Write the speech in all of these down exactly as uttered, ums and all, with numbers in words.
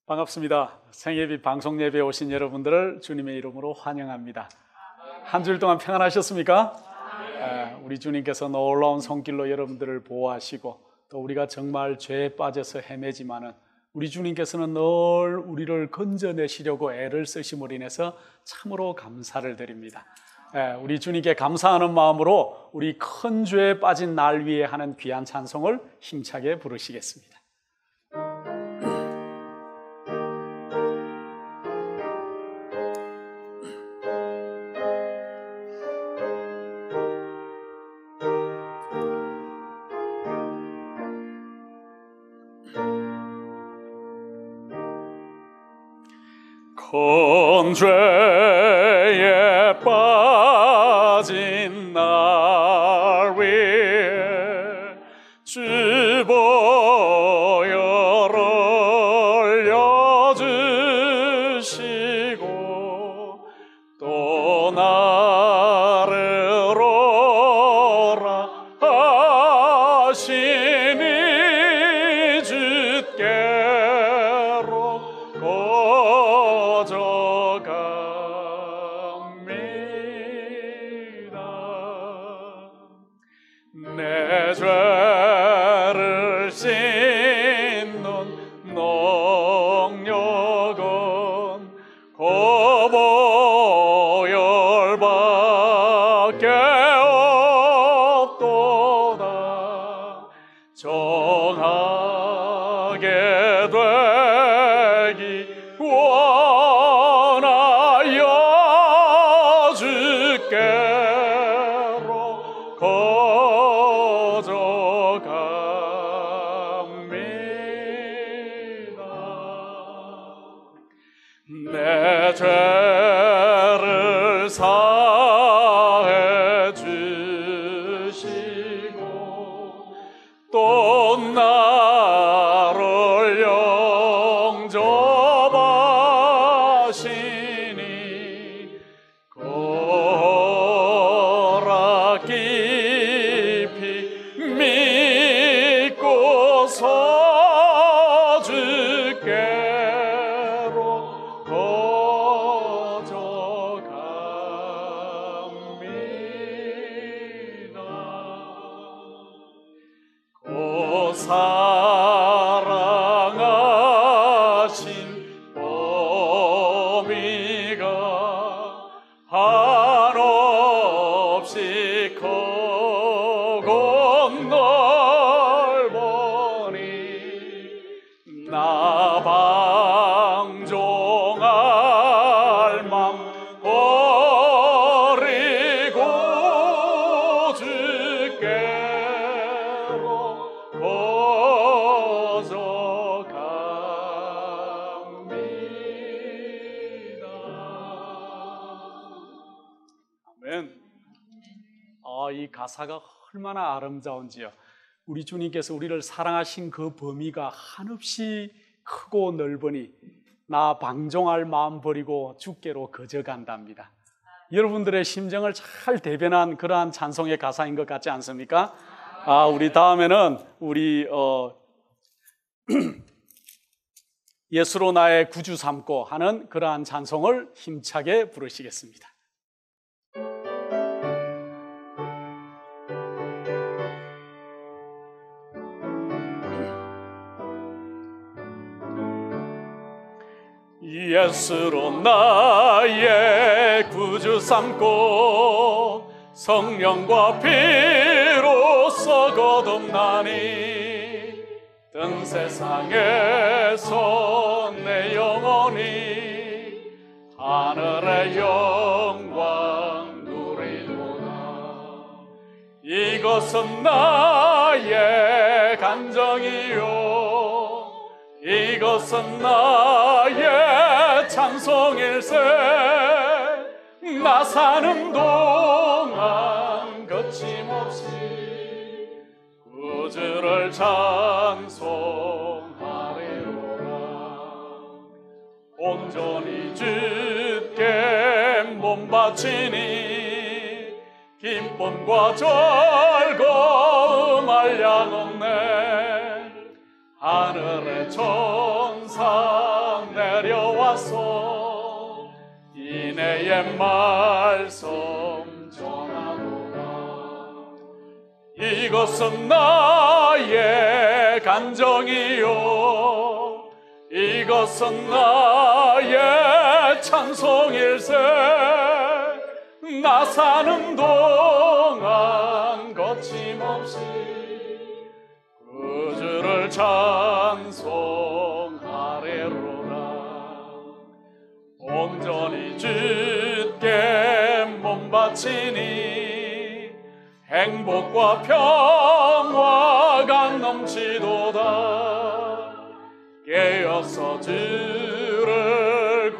반갑습니다. 생예비 방송예배에 오신 여러분들을 주님의 이름으로 환영합니다. 한 주일 동안 평안하셨습니까? 우리 주님께서 놀라운 손길로 여러분들을 보호하시고 또 우리가 정말 죄에 빠져서 헤매지만은 우리 주님께서는 늘 우리를 건져내시려고 애를 쓰심으로 인해서 참으로 감사를 드립니다. 우리 주님께 감사하는 마음으로 우리 큰 죄에 빠진 날 위에 하는 귀한 찬송을 힘차게 부르시겠습니다. 큰 죄에 빠진 날 위에 주 보혈을 흘려주시고 또 나를 오라 하시니 주께로 내 죄를 씻는 능력은 그 보혈밖에 없도다. 정하게 되기 원하여 주께로 내 죄를 사해 주시고 또 나를 영접하시니 고라 깊이 믿고서 주께로 사랑하신 어미가 한없이 크고 넓으니 나 방종할 맘 버리고 주께로 아, 이 가사가 얼마나 아름다운지요. 우리 주님께서 우리를 사랑하신 그 범위가 한없이 크고 넓으니 나 방종할 마음 버리고 주께로 거저간답니다. 여러분들의 심정을 잘 대변한 그러한 찬송의 가사인 것 같지 않습니까? 아, 우리 다음에는 우리 어, 예수로 나의 구주 삼고 하는 그러한 찬송을 힘차게 부르시겠습니다. 예수로 나의 구주 삼고 성령과 피로써 거듭나니 뜬 세상에서 내 영혼이 하늘의 영광 누리도다. 이것은 나의 간정이요 이것은 나의 찬송일세. 나 사는 동안 거침없이 구주를 찬송하리로라. 온전히 주께 몸 바치니 기쁨과 즐거움 한량없네. 하늘의 천사 말씀 전하노라. 이것은 나의 간정이요 이것은 나의 찬송일세. 나 사는 동안 거침없이 그 주를 찬송하리로라. 온전히 주께 몸 바치니 행복과 평화가 넘치도다. 깨어서 주를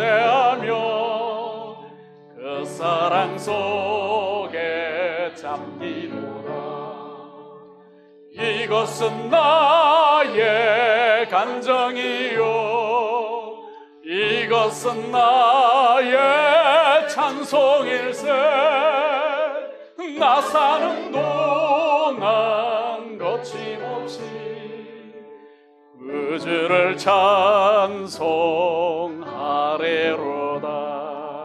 고대하며 그 사랑 속에 잠기노라. 이것은 나의 간정이요 이것은 나의 찬송일세. 나 사는 동안 거침없이 그 주를 찬송하리로다.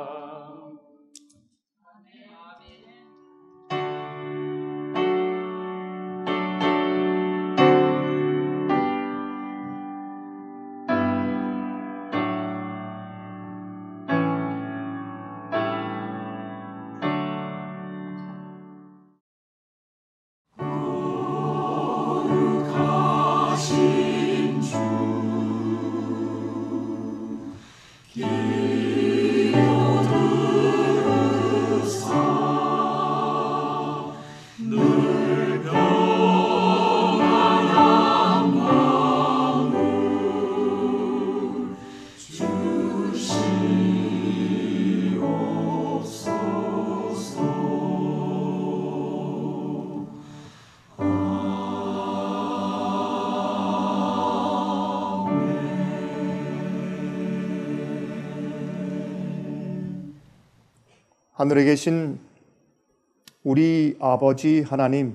하늘에 계신 우리 아버지 하나님,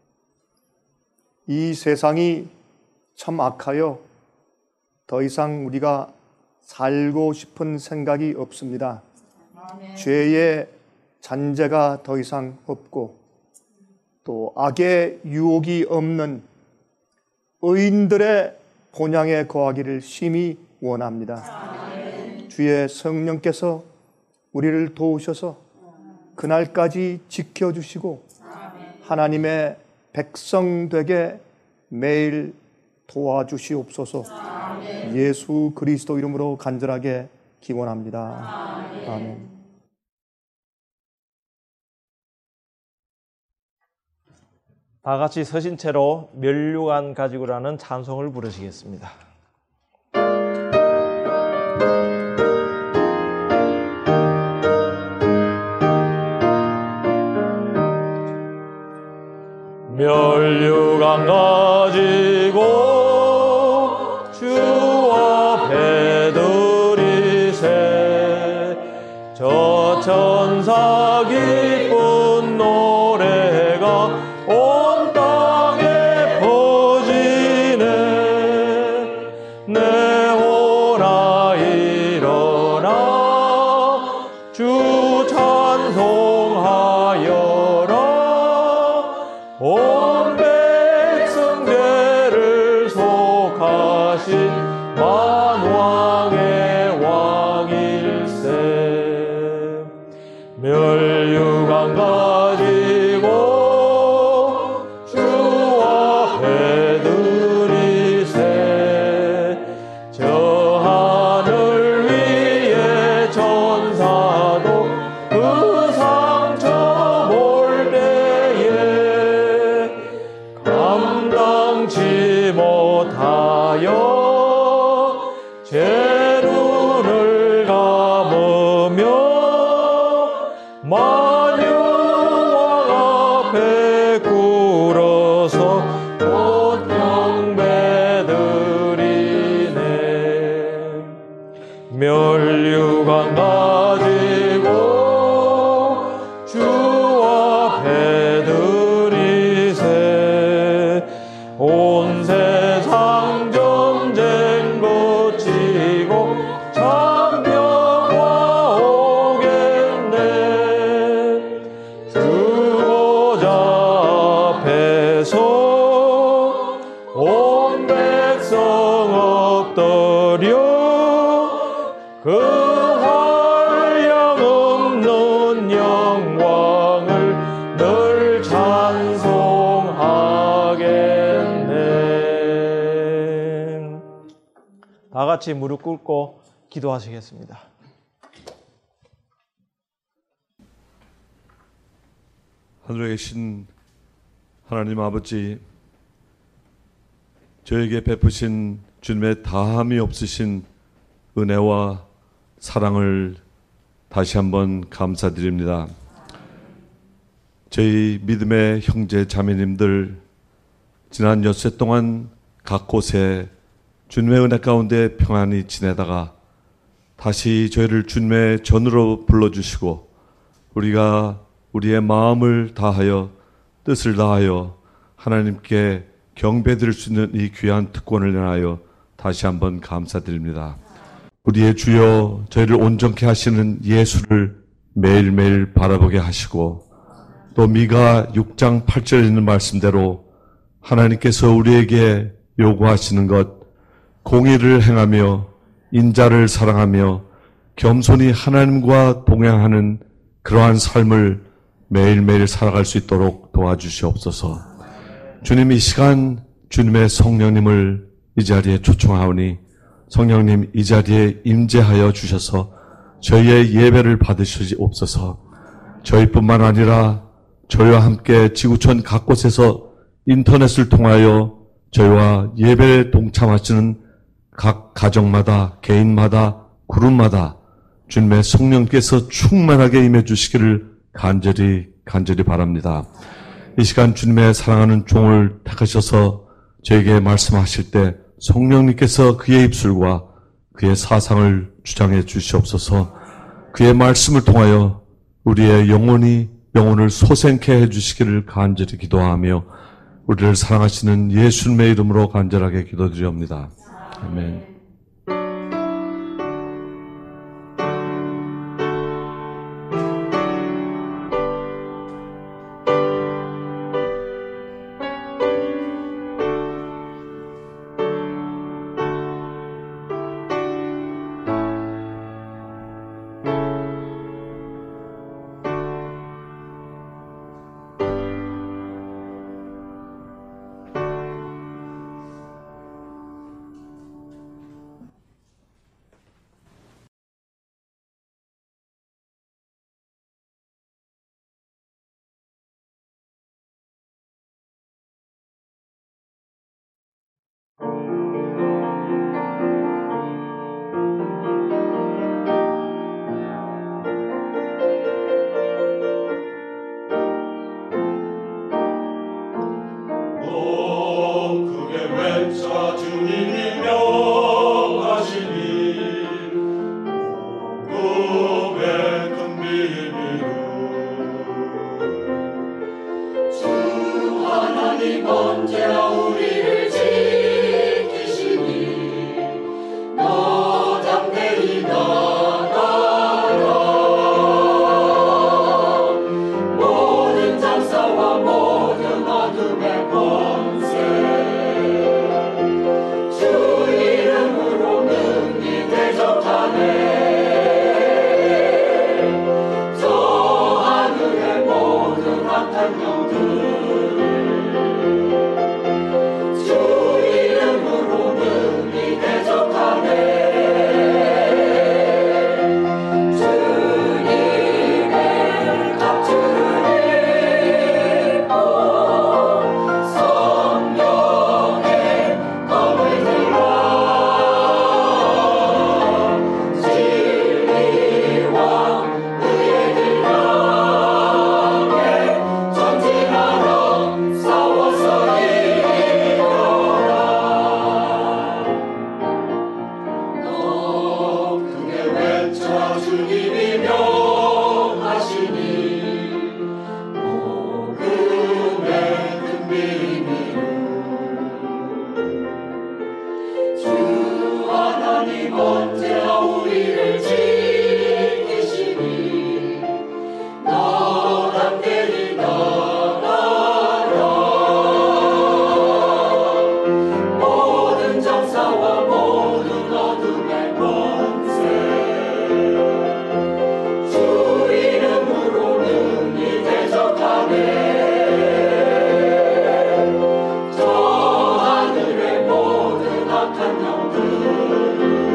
이 세상이 참 악하여 더 이상 우리가 살고 싶은 생각이 없습니다. 아멘. 죄의 잔재가 더 이상 없고 또 악의 유혹이 없는 의인들의 본향에 거하기를 심히 원합니다. 아멘. 주의 성령께서 우리를 도우셔서 그날까지 지켜주시고 하나님의 백성 되게 매일 도와주시옵소서. 아멘. 예수 그리스도 이름으로 간절하게 기원합니다. 아멘. 아멘. 다 같이 서신 채로 면류관 가지고라는 찬송을 부르시겠습니다. 면류관 가지고 주 앞에 드리세. 저 천사 기쁜 노래가 온 땅에 퍼지네. 내오라 일어나 주 찬송하여라. 온 백성들을 속하신 만왕의 왕일세. 면류관 가지고 주 앞에 드리세. 저 하늘 위에 천사도 그 상처 볼 때에 감당치 못하여 제 눈을 감으며 만유와 같이 무릎 꿇고 기도하시겠습니다. 하늘에 계신 하나님 아버지, 저에게 베푸신 주님의 다함이 없으신 은혜와 사랑을 다시 한번 감사드립니다. 저희 믿음의 형제 자매님들 지난 엿새 동안 각 곳에 주님의 은혜 가운데 평안히 지내다가 다시 저희를 주님의 전으로 불러주시고 우리가 우리의 마음을 다하여 뜻을 다하여 하나님께 경배드릴 수 있는 이 귀한 특권을 인하여 다시 한번 감사드립니다. 우리의 주여, 저희를 온전케 하시는 예수를 매일매일 바라보게 하시고 또 미가 육 장 팔 절에 있는 말씀대로 하나님께서 우리에게 요구하시는 것, 공의를 행하며 인자를 사랑하며 겸손히 하나님과 동행하는 그러한 삶을 매일매일 살아갈 수 있도록 도와주시옵소서. 주님, 이 시간 주님의 성령님을 이 자리에 초청하오니 성령님 이 자리에 임재하여 주셔서 저희의 예배를 받으시옵소서. 저희뿐만 아니라 저희와 함께 지구촌 각 곳에서 인터넷을 통하여 저희와 예배에 동참하시는 각 가정마다, 개인마다, 그룹마다 주님의 성령께서 충만하게 임해 주시기를 간절히 간절히 바랍니다. 이 시간 주님의 사랑하는 종을 택하셔서 저에게 말씀하실 때 성령님께서 그의 입술과 그의 사상을 주장해 주시옵소서. 그의 말씀을 통하여 우리의 영혼이 영혼을 소생케 해주시기를 간절히 기도하며 우리를 사랑하시는 예수님의 이름으로 간절하게 기도드리옵니다. 아멘. 저 하늘의 모든 악한 영들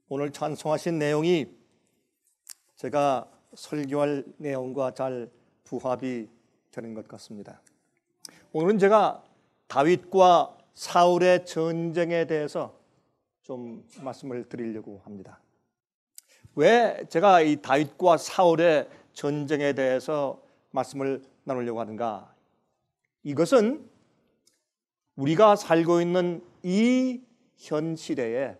오늘 찬송하신 내용이 제가 설교할 내용과 잘 부합이 되는 것 같습니다. 오늘은 제가 다윗과 사울의 전쟁에 대해서 좀 말씀을 드리려고 합니다. 왜 제가 이 다윗과 사울의 전쟁에 대해서 말씀을 나누려고 하는가? 이것은 우리가 살고 있는 이 현 시대에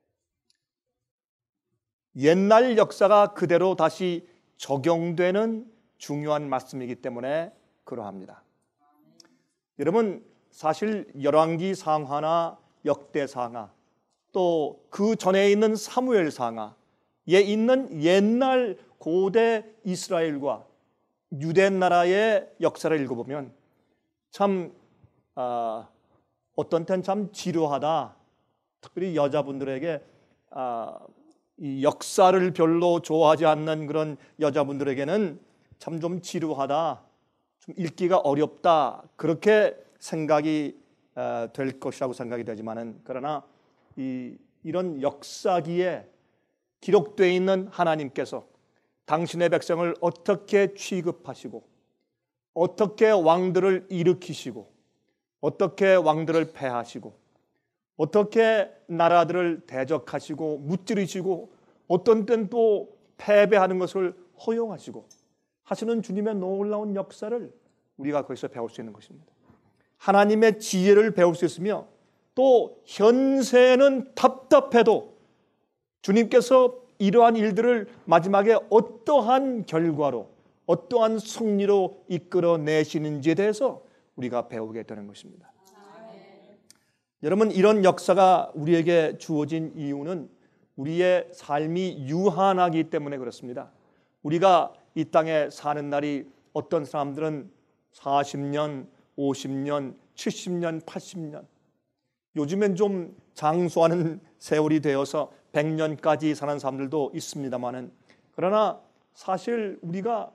옛날 역사가 그대로 다시 적용되는 중요한 말씀이기 때문에 그러합니다. 여러분, 사실 열왕기 상하나 역대상하, 또 그 전에 있는 사무엘 상하에 있는 옛날 고대 이스라엘과 유대 나라의 역사를 읽어보면 참 아, 어떤 때는 참 지루하다. 특별히 여자분들에게 아, 이 역사를 별로 좋아하지 않는 그런 여자분들에게는 참 좀 지루하다, 좀 읽기가 어렵다, 그렇게 생각이 어, 될 것이라고 생각이 되지만은, 그러나 이, 이런 역사기에 기록되어 있는 하나님께서 당신의 백성을 어떻게 취급하시고, 어떻게 왕들을 일으키시고, 어떻게 왕들을 패하시고, 어떻게 나라들을 대적하시고 무찌르시고, 어떤 때는 또 패배하는 것을 허용하시고 하시는 주님의 놀라운 역사를 우리가 거기서 배울 수 있는 것입니다. 하나님의 지혜를 배울 수 있으며, 또 현세는 답답해도 주님께서 이러한 일들을 마지막에 어떠한 결과로, 어떠한 승리로 이끌어내시는지에 대해서 우리가 배우게 되는 것입니다. 여러분, 이런 역사가 우리에게 주어진 이유는 우리의 삶이 유한하기 때문에 그렇습니다. 우리가 이 땅에 사는 날이 어떤 사람들은 사십 년, 오십 년, 칠십 년, 팔십 년, 요즘엔 좀 장수하는 세월이 되어서 백 년까지 사는 사람들도 있습니다만은, 그러나 사실 우리가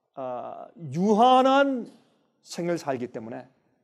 유한한 생을 살기 때문에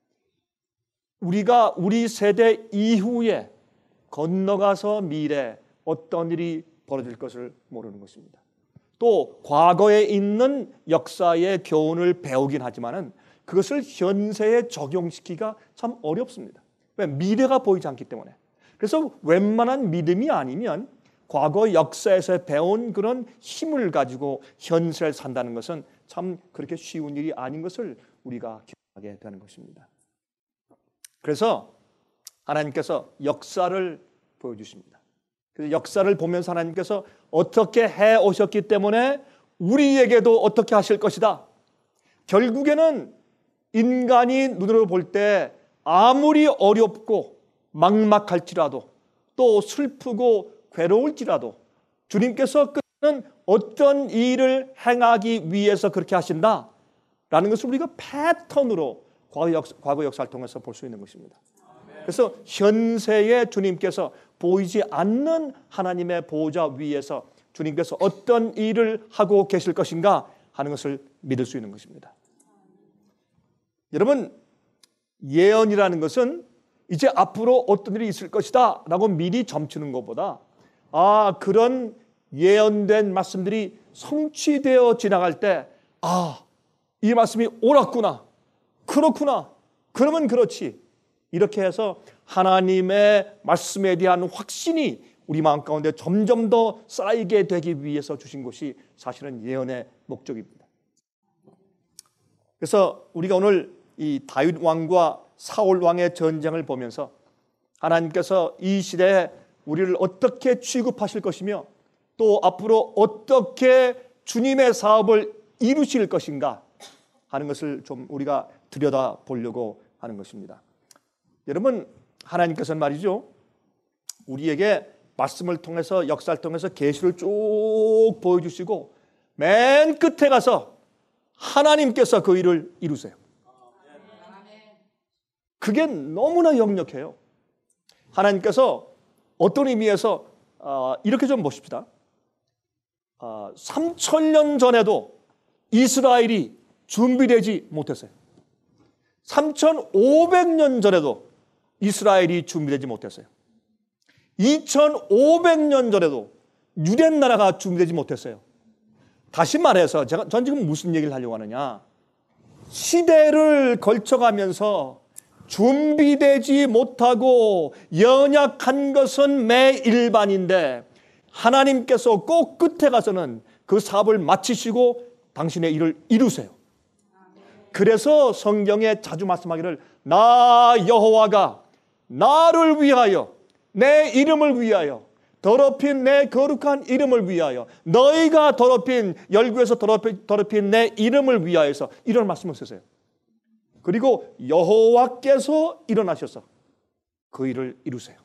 우리가 우리 세대 이후에 건너가서 미래 어떤 일이 벌어질 것을 모르는 것입니다. 또 과거에 있는 역사의 교훈을 배우긴 하지만은 그것을 현세에 적용시키기가 참 어렵습니다. 왜? 미래가 보이지 않기 때문에. 그래서 웬만한 믿음이 아니면 과거 역사에서 배운 그런 힘을 가지고 현세를 산다는 것은 참 그렇게 쉬운 일이 아닌 것을 우리가 기억하게 되는 것입니다. 그래서 하나님께서 역사를 보여주십니다. 그래서 역사를 보면서 하나님께서 어떻게 해 오셨기 때문에 우리에게도 어떻게 하실 것이다. 결국에는 인간이 눈으로 볼 때 아무리 어렵고 막막할지라도, 또 슬프고 괴로울지라도 주님께서 끝는 어떤 일을 행하기 위해서 그렇게 하신다라는 것을 우리가 패턴으로 과거, 역사, 과거 역사를 통해서 볼 수 있는 것입니다. 그래서 현세에 주님께서 보이지 않는 하나님의 보호자 위에서 주님께서 어떤 일을 하고 계실 것인가 하는 것을 믿을 수 있는 것입니다. 여러분, 예언이라는 것은 이제 앞으로 어떤 일이 있을 것이다 라고 미리 점치는 것보다, 아, 그런 예언된 말씀들이 성취되어 지나갈 때, 아, 이 말씀이 옳았구나, 그렇구나, 그러면 그렇지, 이렇게 해서 하나님의 말씀에 대한 확신이 우리 마음 가운데 점점 더 쌓이게 되기 위해서 주신 것이 사실은 예언의 목적입니다. 그래서 우리가 오늘 이 다윗 왕과 사울 왕의 전쟁을 보면서 하나님께서 이 시대에 우리를 어떻게 취급하실 것이며, 또 앞으로 어떻게 주님의 사업을 이루실 것인가 하는 것을 좀 우리가 들여다 보려고 하는 것입니다. 여러분, 하나님께서는 말이죠, 우리에게 말씀을 통해서, 역사를 통해서 계시를 쭉 보여주시고 맨 끝에 가서 하나님께서 그 일을 이루세요. 그게 너무나 역력해요. 하나님께서 어떤 의미에서 어, 이렇게 좀 보십시다. 어, 삼천 년 전에도 이스라엘이 준비되지 못했어요. 삼천오백 년 전에도 이스라엘이 준비되지 못했어요. 이천오백 년 전에도 유대 나라가 준비되지 못했어요. 다시 말해서 제가 전 지금 무슨 얘기를 하려고 하느냐? 시대를 걸쳐가면서 준비되지 못하고 연약한 것은 매 일반인데 하나님께서 꼭 끝에 가서는 그 사업을 마치시고 당신의 일을 이루세요. 그래서 성경에 자주 말씀하기를 나 여호와가 나를 위하여 내 이름을 위하여 더럽힌 내 거룩한 이름을 위하여 너희가 더럽힌 열구에서 더럽힌, 더럽힌 내 이름을 위하여서 이런 말씀을 쓰세요. 그리고 여호와께서 일어나셔서 그 일을 이루세요.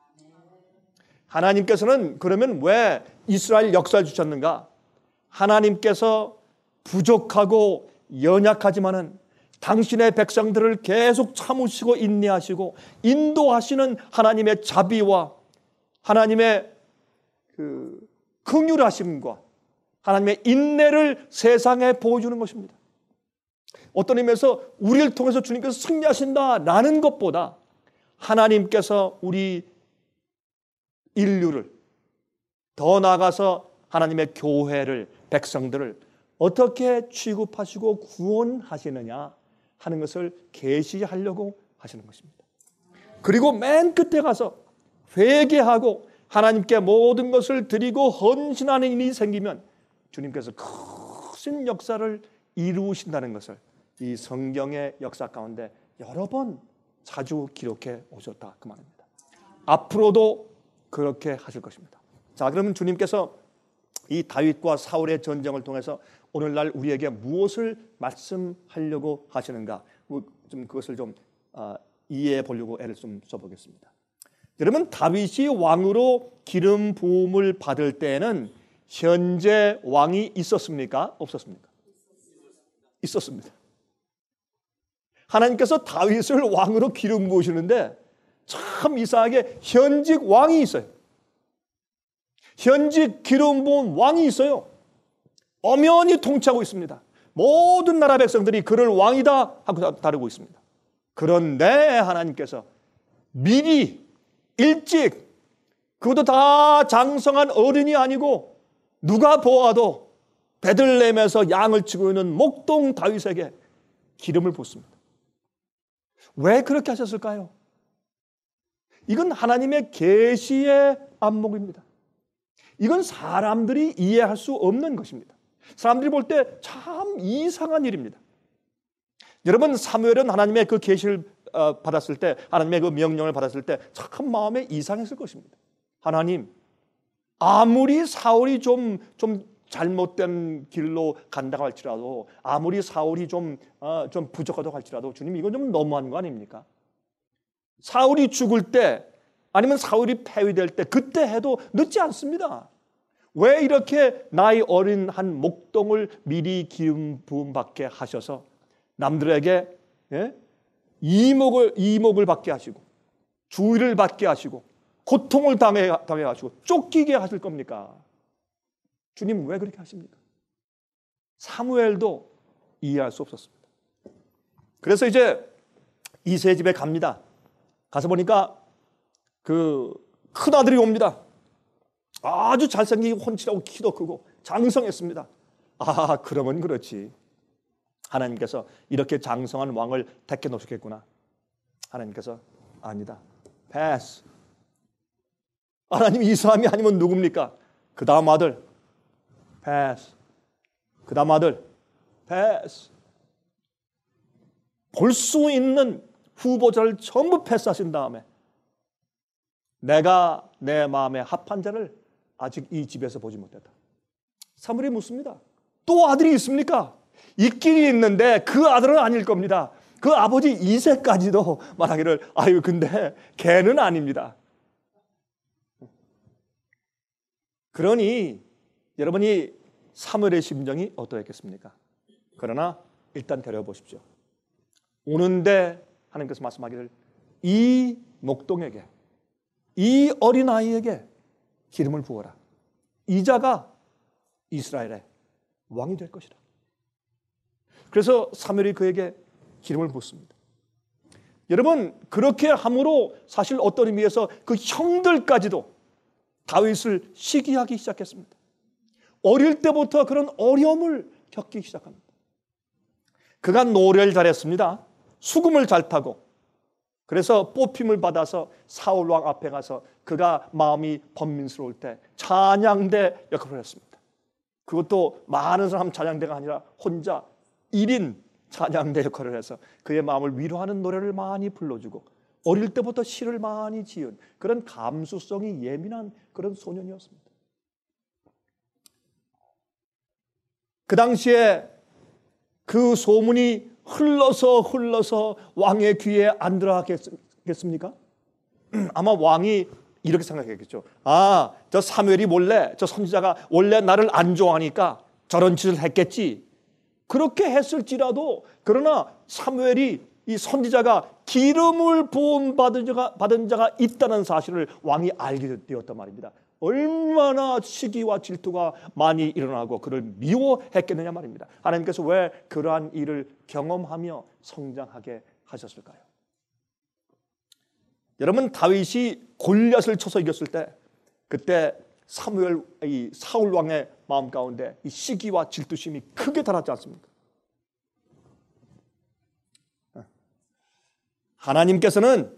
하나님께서는 그러면 왜 이스라엘 역사를 주셨는가? 하나님께서 부족하고 연약하지만은 당신의 백성들을 계속 참으시고 인내하시고 인도하시는 하나님의 자비와 하나님의 그 긍휼하심과 하나님의 인내를 세상에 보여주는 것입니다. 어떤 의미에서 우리를 통해서 주님께서 승리하신다라는 것보다 하나님께서 우리 인류를 더 나아가서 하나님의 교회를 백성들을 어떻게 취급하시고 구원하시느냐 하는 것을 계시하려고 하시는 것입니다. 그리고 맨 끝에 가서 회개하고 하나님께 모든 것을 드리고 헌신하는 일이 생기면 주님께서 큰 역사를 이루신다는 것을 이 성경의 역사 가운데 여러 번 자주 기록해 오셨다 그 말입니다. 앞으로도 그렇게 하실 것입니다. 자, 그러면 주님께서 이 다윗과 사울의 전쟁을 통해서 오늘날 우리에게 무엇을 말씀하려고 하시는가? 좀 그것을 좀 어, 이해해 보려고 애를 좀 써보겠습니다. 여러분, 다윗이 왕으로 기름 부음을 받을 때에는 현재 왕이 있었습니까? 없었습니까? 있었습니다. 하나님께서 다윗을 왕으로 기름 부으시는데 참 이상하게 현직 왕이 있어요. 현직 기름 부은 왕이 있어요. 엄연히 통치하고 있습니다. 모든 나라 백성들이 그를 왕이다 하고 다루고 있습니다. 그런데 하나님께서 미리 일찍, 그것도 다 장성한 어른이 아니고 누가 보아도 베들레헴에서 양을 치고 있는 목동 다윗에게 기름을 붓습니다. 왜 그렇게 하셨을까요? 이건 하나님의 계시의 안목입니다. 이건 사람들이 이해할 수 없는 것입니다. 사람들이 볼 때 참 이상한 일입니다. 여러분, 사무엘은 하나님의 그 계시를 받았을 때, 하나님의 그 명령을 받았을 때 참 마음에 이상했을 것입니다. 하나님, 아무리 사울이 좀, 좀 잘못된 길로 간다고 할지라도, 아무리 사울이 좀, 어, 좀 부족하다고 할지라도 주님, 이건 좀 너무한 거 아닙니까? 사울이 죽을 때 아니면 사울이 폐위될 때 그때 해도 늦지 않습니다. 왜 이렇게 나이 어린 한 목동을 미리 기름 부음 받게 하셔서 남들에게 예? 이목을 이목을 받게 하시고 주의를 받게 하시고 고통을 당해 당해 하시고 쫓기게 하실 겁니까? 주님 왜 그렇게 하십니까? 사무엘도 이해할 수 없었습니다. 그래서 이제 이새의 집에 갑니다. 가서 보니까 그 큰아들이 옵니다. 아주 잘생기고 훤칠하고 키도 크고 장성했습니다. 아, 그러면 그렇지. 하나님께서 이렇게 장성한 왕을 택해 놓으셨겠구나. 하나님께서 아니다. 패스. 하나님, 이 사람이 아니면 누굽니까? 그 다음 아들. 패스. 그 다음 아들. 패스. 볼 수 있는 후보자를 전부 패스하신 다음에 내가 내 마음에 합한 자를 아직 이 집에서 보지 못했다. 사무엘이 묻습니다. 또 아들이 있습니까? 있긴 있는데 그 아들은 아닐 겁니다. 그 아버지 이새까지도 말하기를 아유 근데 걔는 아닙니다. 그러니 여러분이 사무엘의 심정이 어떠했겠습니까? 그러나 일단 데려보십시오. 오는데 하나님께서 말씀하기를 이 목동에게 이 어린아이에게 기름을 부어라. 이 자가 이스라엘의 왕이 될 것이라. 그래서 사무엘이 그에게 기름을 붓습니다. 여러분, 그렇게 함으로 사실 어떤 의미에서 그 형들까지도 다윗을 시기하기 시작했습니다. 어릴 때부터 그런 어려움을 겪기 시작합니다. 그가 노래를 잘했습니다. 수금을 잘 타고, 그래서 뽑힘을 받아서 사울 왕 앞에 가서 그가 마음이 번민스러울 때 찬양대 역할을 했습니다. 그것도 많은 사람 찬양대가 아니라 혼자 일 인 찬양대 역할을 해서 그의 마음을 위로하는 노래를 많이 불러주고, 어릴 때부터 시를 많이 지은 그런 감수성이 예민한 그런 소년이었습니다. 그 당시에 그 소문이 흘러서 흘러서 왕의 귀에 안 들어가겠습니까? 아마 왕이 이렇게 생각했겠죠. 아, 저 사무엘이 몰래, 저 선지자가 원래 나를 안 좋아하니까 저런 짓을 했겠지. 그렇게 했을지라도, 그러나 사무엘이, 이 선지자가 기름을 부음 받은 자가, 받은 자가 있다는 사실을 왕이 알게 되었단 말입니다. 얼마나 시기와 질투가 많이 일어나고 그를 미워했겠느냐 말입니다. 하나님께서 왜 그러한 일을 경험하며 성장하게 하셨을까요? 여러분, 다윗이 골리앗을 쳐서 이겼을 때, 그때 사무엘, 이 사울 왕의 마음 가운데 이 시기와 질투심이 크게 달았지 않습니까? 하나님께서는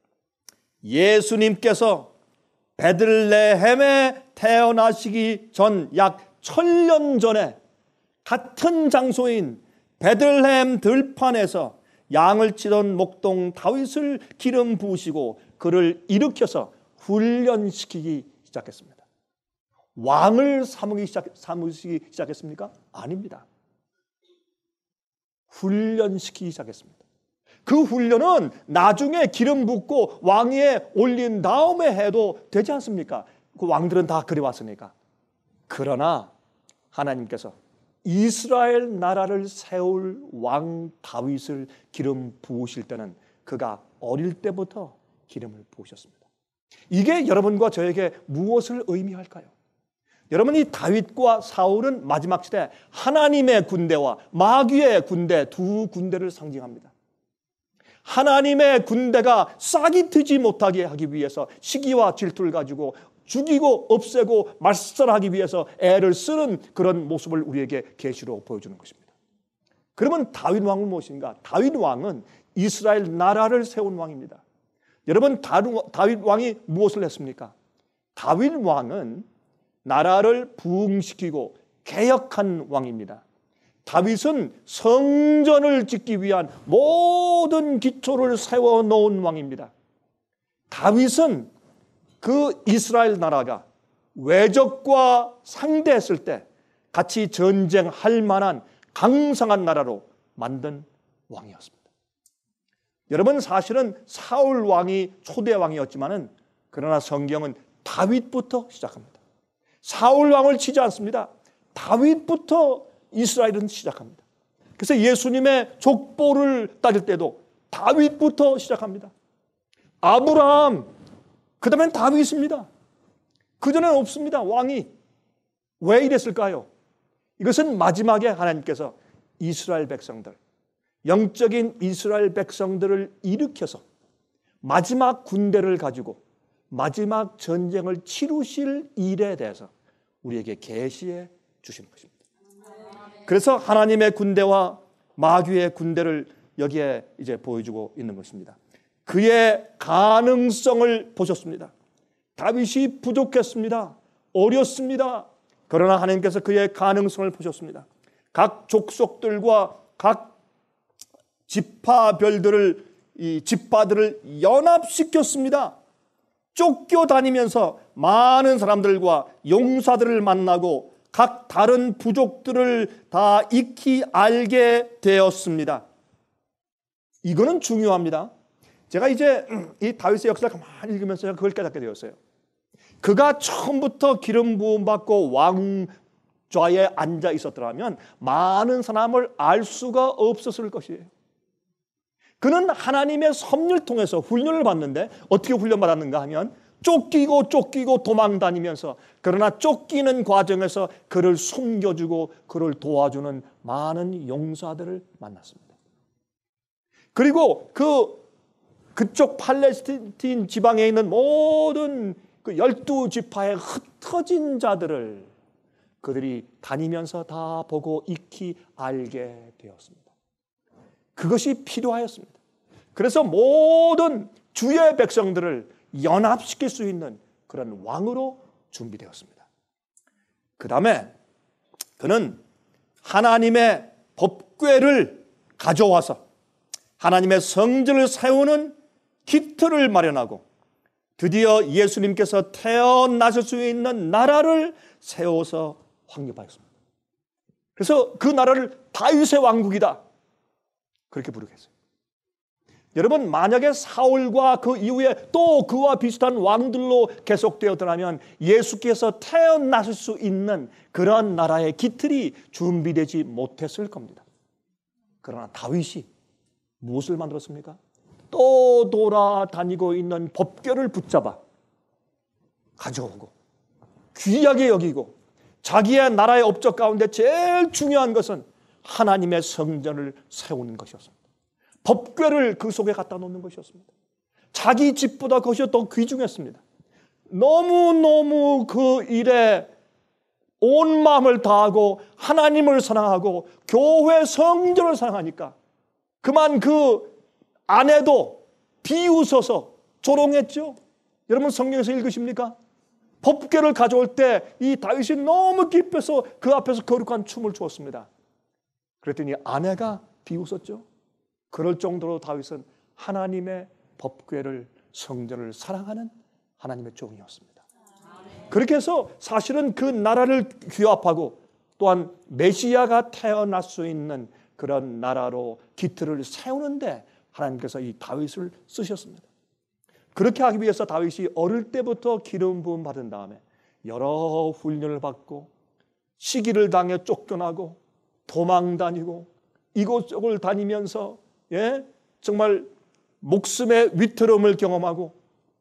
예수님께서 베들레헴에 태어나시기 전 약 천년 전에 같은 장소인 베들레헴 들판에서 양을 치던 목동 다윗을 기름 부으시고 그를 일으켜서 훈련시키기 시작했습니다. 왕을 삼으기, 시작, 삼으시기 시작했습니까? 아닙니다. 훈련시키기 시작했습니다. 그 훈련은 나중에 기름 붓고 왕위에 올린 다음에 해도 되지 않습니까? 그 왕들은 다 그래 왔으니까. 그러나 하나님께서 이스라엘 나라를 세울 왕 다윗을 기름 부으실 때는 그가 어릴 때부터 기름을 부으셨습니다. 이게 여러분과 저에게 무엇을 의미할까요? 여러분, 이 다윗과 사울은 마지막 시대 하나님의 군대와 마귀의 군대, 두 군대를 상징합니다. 하나님의 군대가 싹이 트지 못하게 하기 위해서 시기와 질투를 가지고 죽이고 없애고 말살하기 위해서 애를 쓰는 그런 모습을 우리에게 계시로 보여주는 것입니다. 그러면 다윗 왕은 무엇인가? 다윗 왕은 이스라엘 나라를 세운 왕입니다. 여러분, 다윗 왕이 무엇을 했습니까? 다윗 왕은 나라를 부흥시키고 개혁한 왕입니다. 다윗은 성전을 짓기 위한 모든 기초를 세워놓은 왕입니다. 다윗은 그 이스라엘 나라가 외적과 상대했을 때 같이 전쟁할 만한 강성한 나라로 만든 왕이었습니다. 여러분, 사실은 사울 왕이 초대 왕이었지만은 그러나 성경은 다윗부터 시작합니다. 사울 왕을 치지 않습니다. 다윗부터 이스라엘은 시작합니다. 그래서 예수님의 족보를 따질 때도 다윗부터 시작합니다. 아브라함, 그 다음엔 다윗입니다. 그전에는 없습니다. 왕이. 왜 이랬을까요? 이것은 마지막에 하나님께서 이스라엘 백성들, 영적인 이스라엘 백성들을 일으켜서 마지막 군대를 가지고 마지막 전쟁을 치루실 일에 대해서 우리에게 계시해 주시는 것입니다. 그래서 하나님의 군대와 마귀의 군대를 여기에 이제 보여주고 있는 것입니다. 그의 가능성을 보셨습니다. 다윗이 부족했습니다. 어렸습니다. 그러나 하나님께서 그의 가능성을 보셨습니다. 각 족속들과 각 지파별들을, 이 지파들을 연합시켰습니다. 쫓겨다니면서 많은 사람들과 용사들을 만나고 각 다른 부족들을 다 익히 알게 되었습니다. 이거는 중요합니다. 제가 이제 이 다윗의 역사를 가만히 읽으면서 제가 그걸 깨닫게 되었어요. 그가 처음부터 기름 부음 받고 왕좌에 앉아 있었더라면 많은 사람을 알 수가 없었을 것이에요. 그는 하나님의 섭리를 통해서 훈련을 받는데 어떻게 훈련받았는가 하면 쫓기고 쫓기고 도망다니면서, 그러나 쫓기는 과정에서 그를 숨겨주고 그를 도와주는 많은 용사들을 만났습니다. 그리고 그 그쪽 팔레스틴 지방에 있는 모든 그 열두 지파에 흩어진 자들을 그들이 다니면서 다 보고 익히 알게 되었습니다. 그것이 필요하였습니다. 그래서 모든 주의 백성들을 연합시킬 수 있는 그런 왕으로 준비되었습니다. 그 다음에 그는 하나님의 법궤를 가져와서 하나님의 성전을 세우는 기틀을 마련하고 드디어 예수님께서 태어나실 수 있는 나라를 세워서 확립하였습니다. 그래서 그 나라를 다윗의 왕국이다 그렇게 부르겠어요. 여러분, 만약에 사울과 그 이후에 또 그와 비슷한 왕들로 계속되었더라면 예수께서 태어나실 수 있는 그런 나라의 기틀이 준비되지 못했을 겁니다. 그러나 다윗이 무엇을 만들었습니까? 또 돌아다니고 있는 법궤를 붙잡아 가져오고 귀하게 여기고 자기의 나라의 업적 가운데 제일 중요한 것은 하나님의 성전을 세우는 것이었습니다. 법궤를 그 속에 갖다 놓는 것이었습니다. 자기 집보다 그것이 더 귀중했습니다. 너무너무 그 일에 온 마음을 다하고 하나님을 사랑하고 교회 성전을 사랑하니까 그만 그 아내도 비웃어서 조롱했죠. 여러분 성경에서 읽으십니까? 법궤를 가져올 때 이 다윗이 너무 기뻐서 그 앞에서 거룩한 춤을 추었습니다. 그랬더니 아내가 비웃었죠. 그럴 정도로 다윗은 하나님의 법궤를 성전을 사랑하는 하나님의 종이었습니다. 그렇게 해서 사실은 그 나라를 규합하고 또한 메시아가 태어날 수 있는 그런 나라로 기틀을 세우는데 하나님께서 이 다윗을 쓰셨습니다. 그렇게 하기 위해서 다윗이 어릴 때부터 기름 부음 받은 다음에 여러 훈련을 받고 시기를 당해 쫓겨나고 도망 다니고 이곳저곳 다니면서 예? 정말 목숨의 위태로움을 경험하고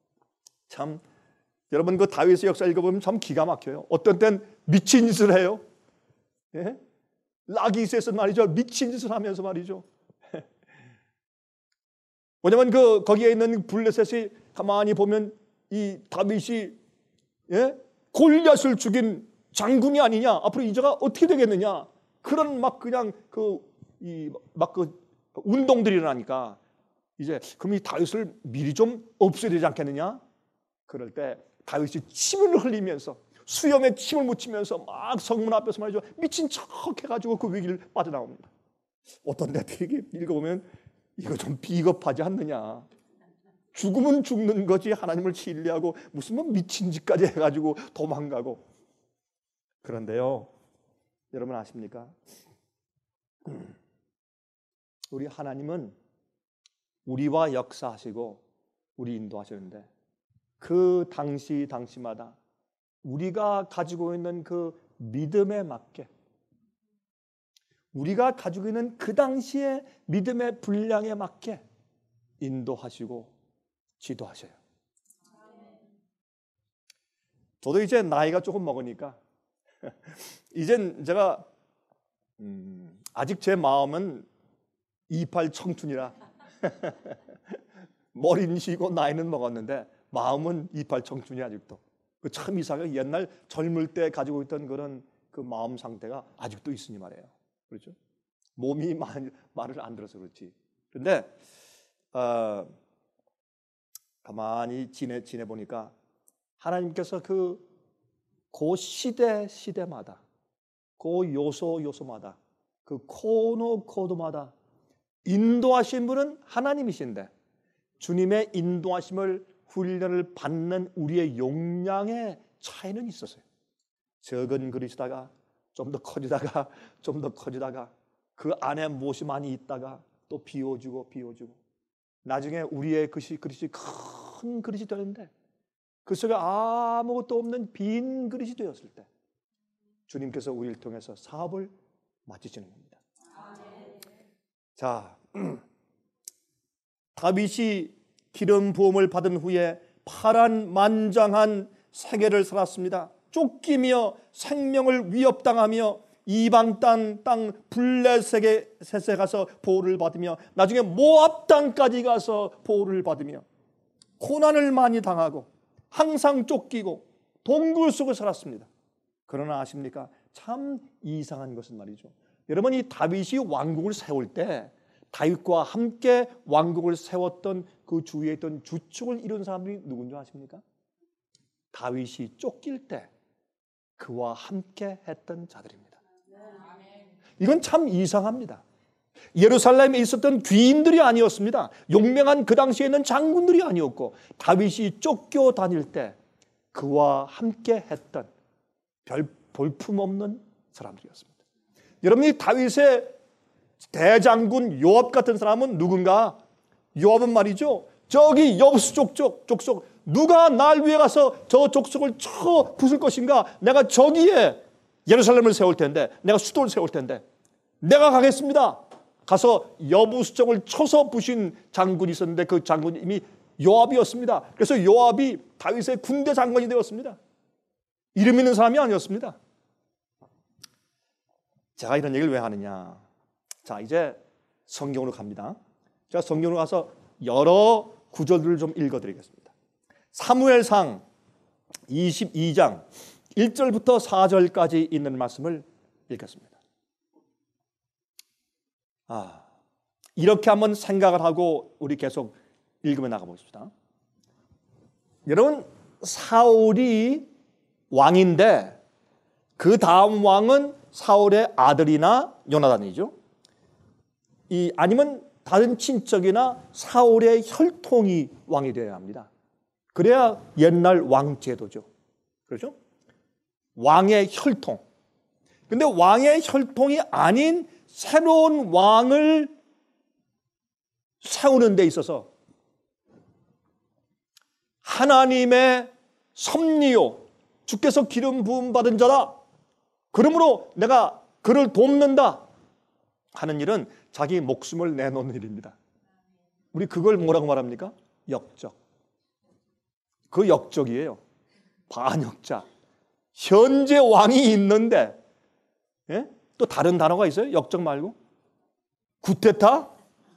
참 여러분 그 다윗의 역사 읽어보면 참 기가 막혀요. 어떤 땐 미친 짓을 해요. 예? 라기스에서 말이죠. 미친 짓을 하면서 말이죠. 왜냐면 그 거기에 있는 블레셋이 가만히 보면 이 다윗이 예? 골리앗을 죽인 장군이 아니냐. 앞으로 이자가 어떻게 되겠느냐. 그런 막 그냥 그 이 막 그 운동들이 일어나니까 이제 그럼 이 다윗을 미리 좀 없애야 되지 않겠느냐? 그럴 때 다윗이 침을 흘리면서 수염에 침을 묻히면서 막 성문 앞에서 말이죠. 미친 척 해가지고 그 위기를 빠져나옵니다. 어떤 데들이 읽어보면 이거 좀 비겁하지 않느냐. 죽으면 죽는 거지 하나님을 신뢰하고 무슨 뭐 미친 짓까지 해가지고 도망가고. 그런데요. 여러분 아십니까? 우리 하나님은 우리와 역사하시고 우리 인도하시는데 그 당시 당시마다 우리가 가지고 있는 그 믿음에 맞게 우리가 가지고 있는 그 당시의 믿음의 분량에 맞게 인도하시고 지도하셔요. 저도 이제 나이가 조금 먹으니까 이젠 제가 음, 아직 제 마음은 이십팔 청춘이라 머리는 쉬고 나이는 먹었는데 마음은 이십팔 청춘이 아직도. 그 참 이상하게 옛날 젊을 때 가지고 있던 그런 그 마음 상태가 아직도 있으니 말이에요. 그렇죠? 몸이 말, 말을 안 들어서 그렇지. 그런데 어, 가만히 지내 지내 보니까 하나님께서 그, 그 시대 시대마다 그 요소 요소마다 그 코너 코드마다 인도하신 분은 하나님이신데 주님의 인도하심을 훈련을 받는 우리의 용량의 차이는 있었어요. 적은 그릇이다가 좀 더 커지다가 좀 더 커지다가 그 안에 무엇이 많이 있다가 또 비워주고 비워주고 나중에 우리의 그릇이, 그릇이 큰 그릇이 되는데 그 속에 아무것도 없는 빈 그릇이 되었을 때 주님께서 우리를 통해서 사업을 마치시는 겁니다. 자, 다윗이 기름 부음을 받은 후에 파란만장한 생애를 살았습니다. 쫓기며 생명을 위협당하며 이방 땅, 땅 블레셋에 가서 보호를 받으며 나중에 모압 땅까지 가서 보호를 받으며 고난을 많이 당하고 항상 쫓기고 동굴 속에 살았습니다. 그러나 아십니까? 참 이상한 것은 말이죠. 여러분, 이 다윗이 왕국을 세울 때 다윗과 함께 왕국을 세웠던 그 주위에 있던 주축을 이룬 사람들이 누군지 아십니까? 다윗이 쫓길 때 그와 함께 했던 자들입니다. 이건 참 이상합니다. 예루살렘에 있었던 귀인들이 아니었습니다. 용맹한 그 당시에 있는 장군들이 아니었고 다윗이 쫓겨 다닐 때 그와 함께 했던 별 볼품없는 사람들이었습니다. 여러분이 다윗의 대장군 요압 같은 사람은 누군가? 요압은 말이죠, 저기 여부수 족족 족속 누가 날 위해 가서 저 족속을 쳐 부술 것인가? 내가 저기에 예루살렘을 세울 텐데, 내가 수도를 세울 텐데 내가 가겠습니다. 가서 여부수족을 쳐서 부신 장군이 있었는데 그 장군이 이미 요압이었습니다. 그래서 요압이 다윗의 군대 장관이 되었습니다. 이름 있는 사람이 아니었습니다. 제가 이런 얘기를 왜 하느냐? 자, 이제 성경으로 갑니다. 제가 성경으로 가서 여러 구절들을 좀 읽어드리겠습니다. 사무엘상 이십이 장 일 절부터 사 절까지 있는 말씀을 읽겠습니다. 아, 이렇게 한번 생각을 하고 우리 계속 읽으며 나가보겠습니다. 여러분, 사울이 왕인데 그 다음 왕은 사울의 아들이나 요나단이죠. 이 아니면 다른 친척이나 사울의 혈통이 왕이 되어야 합니다. 그래야 옛날 왕 제도죠. 그렇죠? 왕의 혈통. 근데 왕의 혈통이 아닌 새로운 왕을 세우는 데 있어서 하나님의 섭리요, 주께서 기름 부음 받은 자다, 그러므로 내가 그를 돕는다 하는 일은 자기 목숨을 내놓는 일입니다. 우리 그걸 뭐라고 말합니까? 역적. 그 역적이에요. 반역자. 현재 왕이 있는데, 예? 또 다른 단어가 있어요? 역적 말고? 구테타?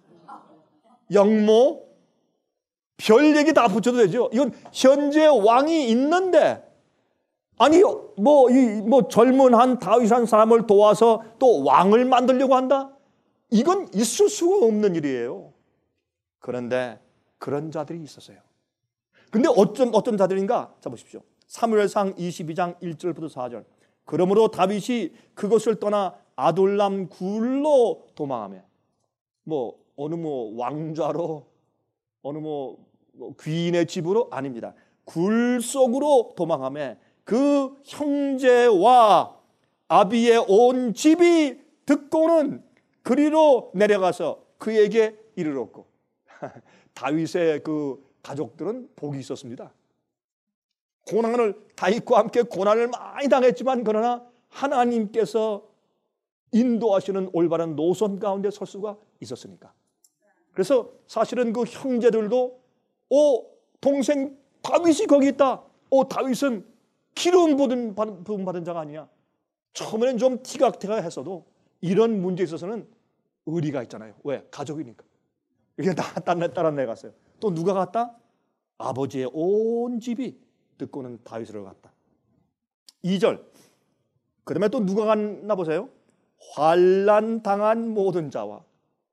역모? 별 얘기 다 붙여도 되죠. 이건 현재 왕이 있는데, 아니 뭐 이 뭐 젊은 한 다윗 한 사람을 도와서 또 왕을 만들려고 한다? 이건 있을 수가 없는 일이에요. 그런데 그런 자들이 있었어요. 근데 어떤 어떤 자들인가? 자 보십시오. 사무엘상 이십이 장 일 절부터 사 절. 그러므로 다윗이 그것을 떠나 아둘람 굴로 도망하며, 뭐 어느 뭐 왕좌로, 어느 뭐, 뭐 귀인의 집으로 아닙니다. 굴 속으로 도망하며 그 형제와 아비의 온 집이 듣고는 그리로 내려가서 그에게 이르렀고 다윗의 그 가족들은 복이 있었습니다. 고난을, 다윗과 함께 고난을 많이 당했지만 그러나 하나님께서 인도하시는 올바른 노선 가운데 설 수가 있었으니까. 그래서 사실은 그 형제들도 오, 동생 다윗이 거기 있다. 오, 다윗은 기름 부음 받은, 받은 자가 아니냐. 처음에는 좀 티각태각 했어도 이런 문제에 있어서는 의리가 있잖아요. 왜? 가족이니까. 이게 다 따라 내갔어요. 또 누가 갔다? 아버지의 온 집이 듣고는 다윗으로 갔다. 이 절. 그 다음에 또 누가 갔나 보세요. 환난 당한 모든 자와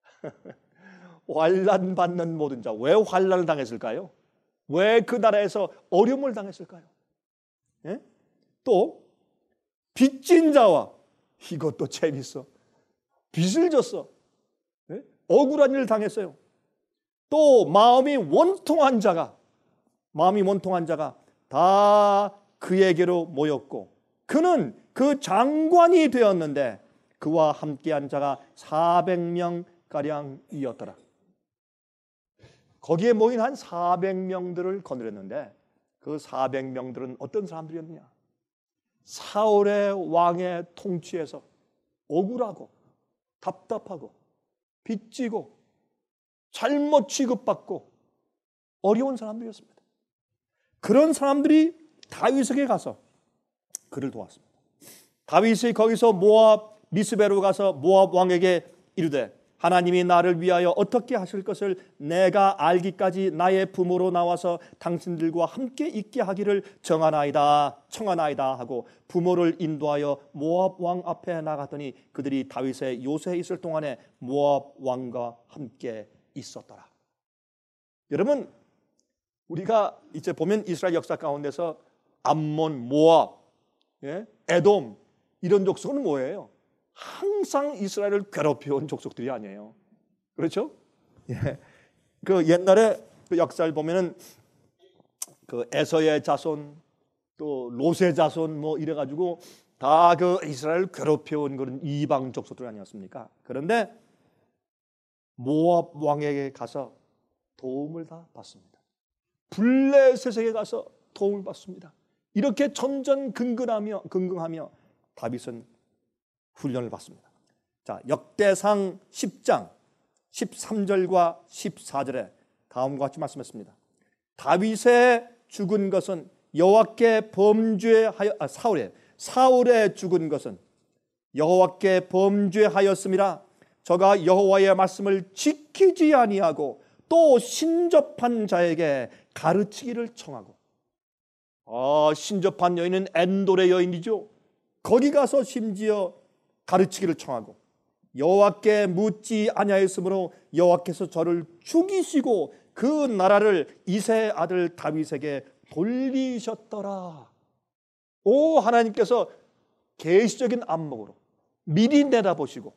환난 받는 모든 자. 왜 환난을 당했을까요? 왜 그 나라에서 어려움을 당했을까요? 예? 또 빚진 자와, 이것도 재밌어. 빚을 졌어. 예? 억울한 일을 당했어요. 또 마음이 원통한 자가, 마음이 원통한 자가 다 그에게로 모였고 그는 그 장관이 되었는데 그와 함께한 자가 사백 명가량이었더라. 거기에 모인 한 사백 명들을 거느렸는데 그 사백 명들은 어떤 사람들이었느냐? 사울의 왕의 통치에서 억울하고 답답하고 빚지고 잘못 취급받고 어려운 사람들이었습니다. 그런 사람들이 다윗에게 가서 그를 도왔습니다. 다윗이 거기서 모압 미스베로 가서 모압 왕에게 이르되 하나님이 나를 위하여 어떻게 하실 것을 내가 알기까지 나의 부모로 나와서 당신들과 함께 있게 하기를 정하나이다 청하나이다 하고 부모를 인도하여 모압 왕 앞에 나갔더니 그들이 다윗의 요새에 있을 동안에 모압 왕과 함께 있었더라. 여러분, 우리가 이제 보면 이스라엘 역사 가운데서 암몬, 모압, 예? 에돔 이런 족속은 뭐예요? 항상 이스라엘을 괴롭혀온 족속들이 아니에요. 그렇죠? 예. 그 옛날에 그 역사를 보면은 그 에서의 자손, 또 롯의 자손 뭐 이래가지고 다 그 이스라엘을 괴롭혀온 그런 이방 족속들 아니었습니까? 그런데 모압 왕에게 가서 도움을 다 받습니다. 블레셋에게 가서 도움을 받습니다. 이렇게 전전긍긍하며 긍긍하며 다윗은 훈련을 받습니다. 자, 역대상 십 장 십삼 절과 십사 절에 다음과 같이 말씀했습니다. 다윗의 죽은 것은 여호와께 범죄하여 아, 사울의 사울의 죽은 것은 여호와께 범죄하였음이라. 저가 여호와의 말씀을 지키지 아니하고 또 신접한 자에게 가르치기를 청하고. 아, 신접한 여인은 엔돌의 여인이죠. 거기 가서 심지어 가르치기를 청하고 여호와께 묻지 아니하였으므로 여호와께서 저를 죽이시고 그 나라를 이새의 아들 다윗에게 돌리셨더라. 오, 하나님께서 계시적인 안목으로 미리 내다보시고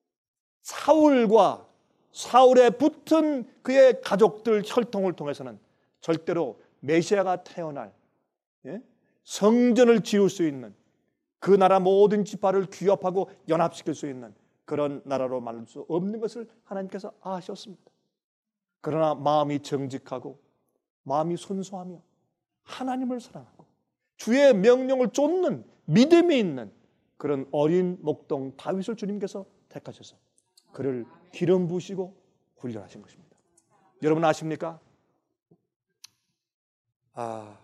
사울과 사울에 붙은 그의 가족들 혈통을 통해서는 절대로 메시아가 태어날, 예? 성전을 지을 수 있는 그 나라 모든 지파를 규합하고 연합시킬 수 있는 그런 나라로 만들 수 없는 것을 하나님께서 아셨습니다. 그러나 마음이 정직하고 마음이 순수하며 하나님을 사랑하고 주의 명령을 쫓는 믿음이 있는 그런 어린 목동 다윗을 주님께서 택하셔서 그를 기름 부으시고 훈련하신 것입니다. 여러분 아십니까? 아,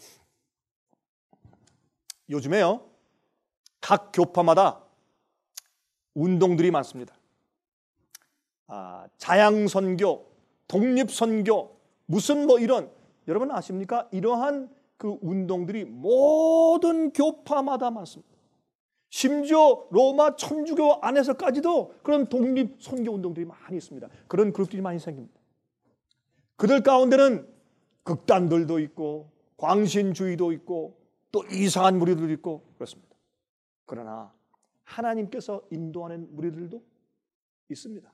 요즘에요 각 교파마다 운동들이 많습니다. 아, 자양선교, 독립선교, 무슨 뭐 이런, 여러분 아십니까? 이러한 그 운동들이 모든 교파마다 많습니다. 심지어 로마 천주교 안에서까지도 그런 독립선교 운동들이 많이 있습니다. 그런 그룹들이 많이 생깁니다. 그들 가운데는 극단들도 있고 광신주의도 있고 또 이상한 무리들도 있고 그렇습니다. 그러나 하나님께서 인도하는 무리들도 있습니다.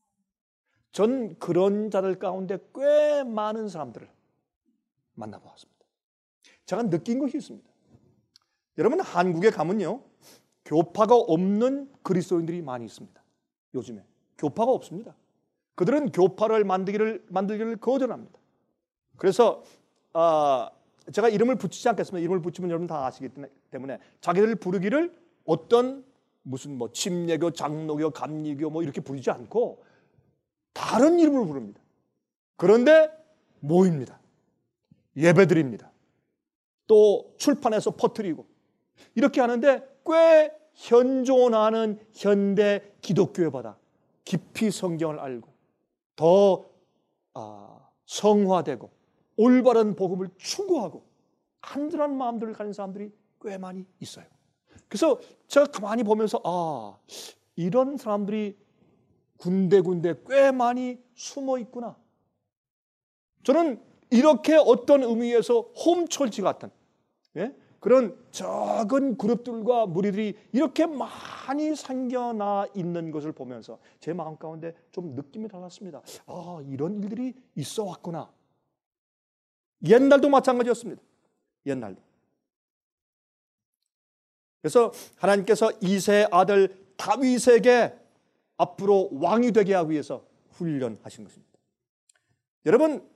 전 그런 자들 가운데 꽤 많은 사람들을 만나보았습니다. 제가 느낀 것이 있습니다. 여러분 한국에 가면요 교파가 없는 그리스도인들이 많이 있습니다. 요즘에 교파가 없습니다. 그들은 교파를 만들기를 만들기를 거절합니다. 그래서 아, 제가 이름을 붙이지 않겠습니다. 이름을 붙이면 여러분 다 아시기 때문에 자기들 부르기를 어떤 무슨 뭐 침례교, 장로교, 감리교 뭐 이렇게 부르지 않고 다른 이름을 부릅니다. 그런데 모입니다. 예배드립니다. 또 출판해서 퍼뜨리고 이렇게 하는데 꽤 현존하는 현대 기독교회보다 깊이 성경을 알고 더 아, 성화되고 올바른 복음을 추구하고 간절한 마음들을 가진 사람들이 꽤 많이 있어요. 그래서 제가 가만히 보면서 아, 이런 사람들이 군데군데 꽤 많이 숨어 있구나. 저는 이렇게 어떤 의미에서 홈철치 같은 예? 그런 작은 그룹들과 무리들이 이렇게 많이 생겨나 있는 것을 보면서 제 마음 가운데 좀 느낌이 달랐습니다. 아, 이런 일들이 있어 왔구나. 옛날도 마찬가지였습니다. 옛날도. 그래서 하나님께서 이새의 아들 다윗에게 앞으로 왕이 되게 하기 위해서 훈련하신 것입니다. 여러분,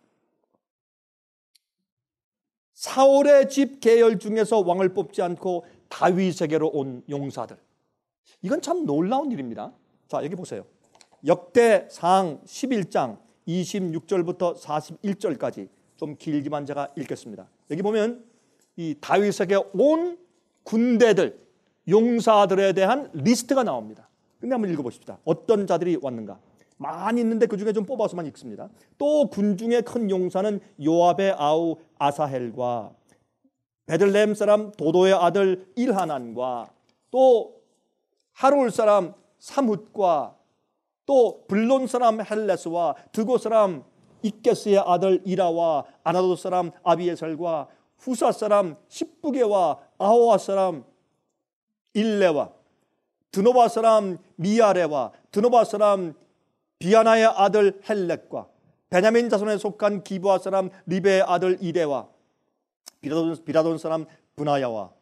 사울의 집 계열 중에서 왕을 뽑지 않고 다윗에게로 온 용사들. 이건 참 놀라운 일입니다. 자, 여기 보세요. 역대상 십일 장 이십육 절부터 사십일 절까지 좀 길지만 제가 읽겠습니다. 여기 보면 이 다윗에게 온 군대들, 용사들에 대한 리스트가 나옵니다. 근데 한번 읽어보십시다. 어떤 자들이 왔는가? 많이 있는데 그 중에 좀 뽑아서만 읽습니다. 또 군중의 큰 용사는 요압의 아우 아사헬과 베들레헴 사람 도도의 아들 일하난과 또 하롤 사람 삼훗과 또 블론 사람 헬레스와 드고 사람 이케스의 아들 이라와 아나도 사람 아비에셀과 후사 사람 십부게와 아호와 사람 일레와 드노바 사람 미아레와 드노바 사람 비아나의 아들 헬렉과 베냐민 자손에 속한 기브아 사람 리베의 아들 이레와 비라돈, 비라돈 사람 분하야와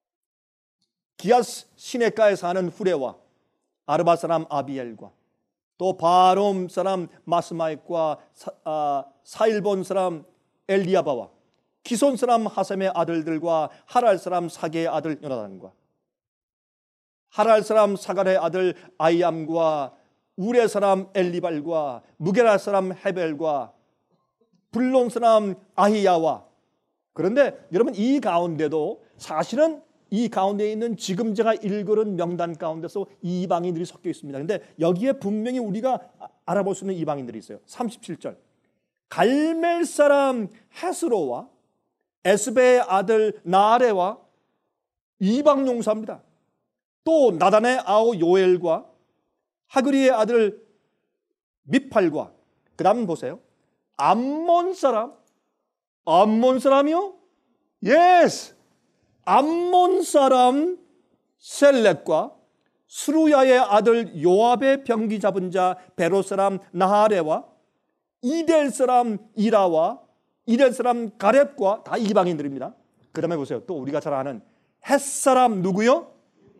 기아스 시내가에 사는 후레와 아르바 사람 아비엘과 또 바롬 사람 마스마익과 사, 아, 사일본 사람 엘리아바와 기손 사람 하셈의 아들들과 하랄 사람 사게의 아들 요나단과 하랄 사람 사갈의 아들 아이암과 우레 사람 엘리발과 무게라 사람 헤벨과 블론 사람 아히야와 그런데 여러분 이 가운데도 사실은 이 가운데 있는 지금 제가 읽은 명단 가운데서 이방인들이 섞여 있습니다. 그런데 여기에 분명히 우리가 알아볼 수 있는 이방인들이 있어요. 삼십칠 절 갈멜 사람 헤스로와 에스베의 아들 나아레와 이방 용사입니다. 또 나단의 아우 요엘과 하그리의 아들 미팔과 그 다음 보세요. 암몬 사람 암몬 사람이요? 예스 암몬 사람 셀렉과 스루야의 아들 요압의 병기 잡은 자 베로 사람 나하레와 이델 사람 이라와 이델 사람 가렙과 다 이방인들입니다. 그 다음에 보세요. 또 우리가 잘 아는 헷 사람 누구요?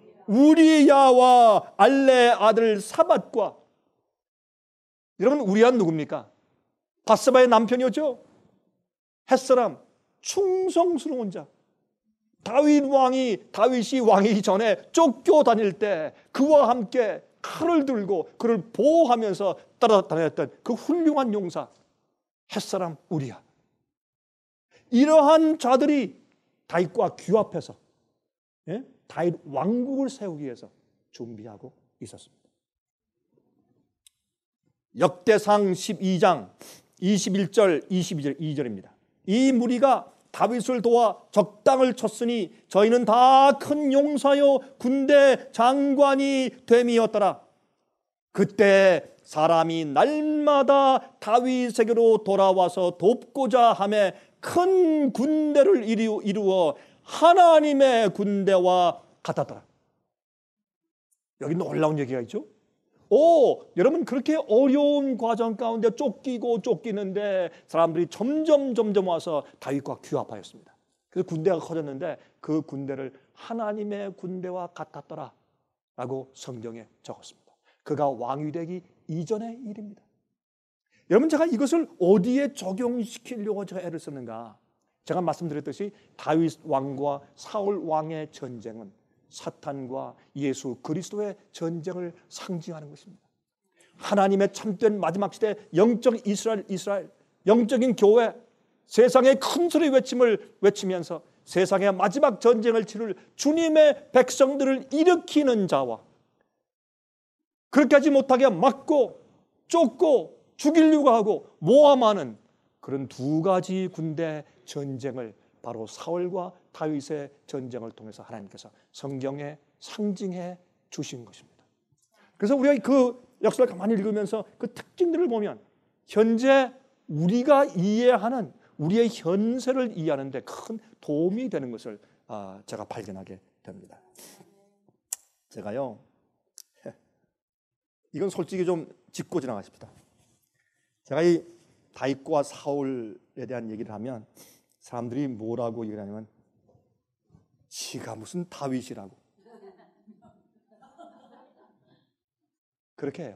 우리야와 알레의 아들 사밧과 여러분 우리야 누굽니까? 바세바의 남편이었죠. 헷 사람 충성스러운 자. 다윗 왕이 다윗이 왕이기 전에 쫓겨 다닐 때 그와 함께 칼을 들고 그를 보호하면서 따라다녔던 그 훌륭한 용사 헷사람 우리야. 이러한 자들이 다윗과 규합해서 예? 다윗 왕국을 세우기 위해서 준비하고 있었습니다. 역대상 십이 장 이십일 절 이십이 절입니다. 이 무리가 다윗을 도와 적당을 쳤으니 저희는 다 큰 용사요 군대 장관이 됨이었더라. 그때 사람이 날마다 다윗에게로 돌아와서 돕고자 하며 큰 군대를 이루어 하나님의 군대와 같았더라. 여기 놀라운 얘기가 있죠. 오, 여러분 그렇게 어려운 과정 가운데 쫓기고 쫓기는데 사람들이 점점 점점 와서 다윗과 규합하였습니다. 그래서 군대가 커졌는데 그 군대를 하나님의 군대와 같았더라 라고 성경에 적었습니다. 그가 왕이 되기 이전의 일입니다. 여러분 제가 이것을 어디에 적용시키려고 제가 애를 쓰는가? 제가 말씀드렸듯이 다윗 왕과 사울 왕의 전쟁은 사탄과 예수 그리스도의 전쟁을 상징하는 것입니다. 하나님의 참된 마지막 시대 영적 이스라엘 이스라엘 영적인 교회 세상의 큰 소리 외침을 외치면서 세상의 마지막 전쟁을 치를 주님의 백성들을 일으키는 자와 그렇게 하지 못하게 막고 쫓고 죽이려고 하고 모함하는 그런 두 가지 군대 전쟁을 바로 사울과 다윗의 전쟁을 통해서 하나님께서 성경에 상징해 주신 것입니다. 그래서 우리가 그 역사를 가만히 읽으면서 그 특징들을 보면 현재 우리가 이해하는 우리의 현세를 이해하는 데 큰 도움이 되는 것을 제가 발견하게 됩니다. 제가요 이건 솔직히 좀 짚고 지나가십시다. 제가 이 다윗과 사울에 대한 얘기를 하면 사람들이 뭐라고 얘기를 하냐면 지가 무슨 다윗이라고 그렇게 해요.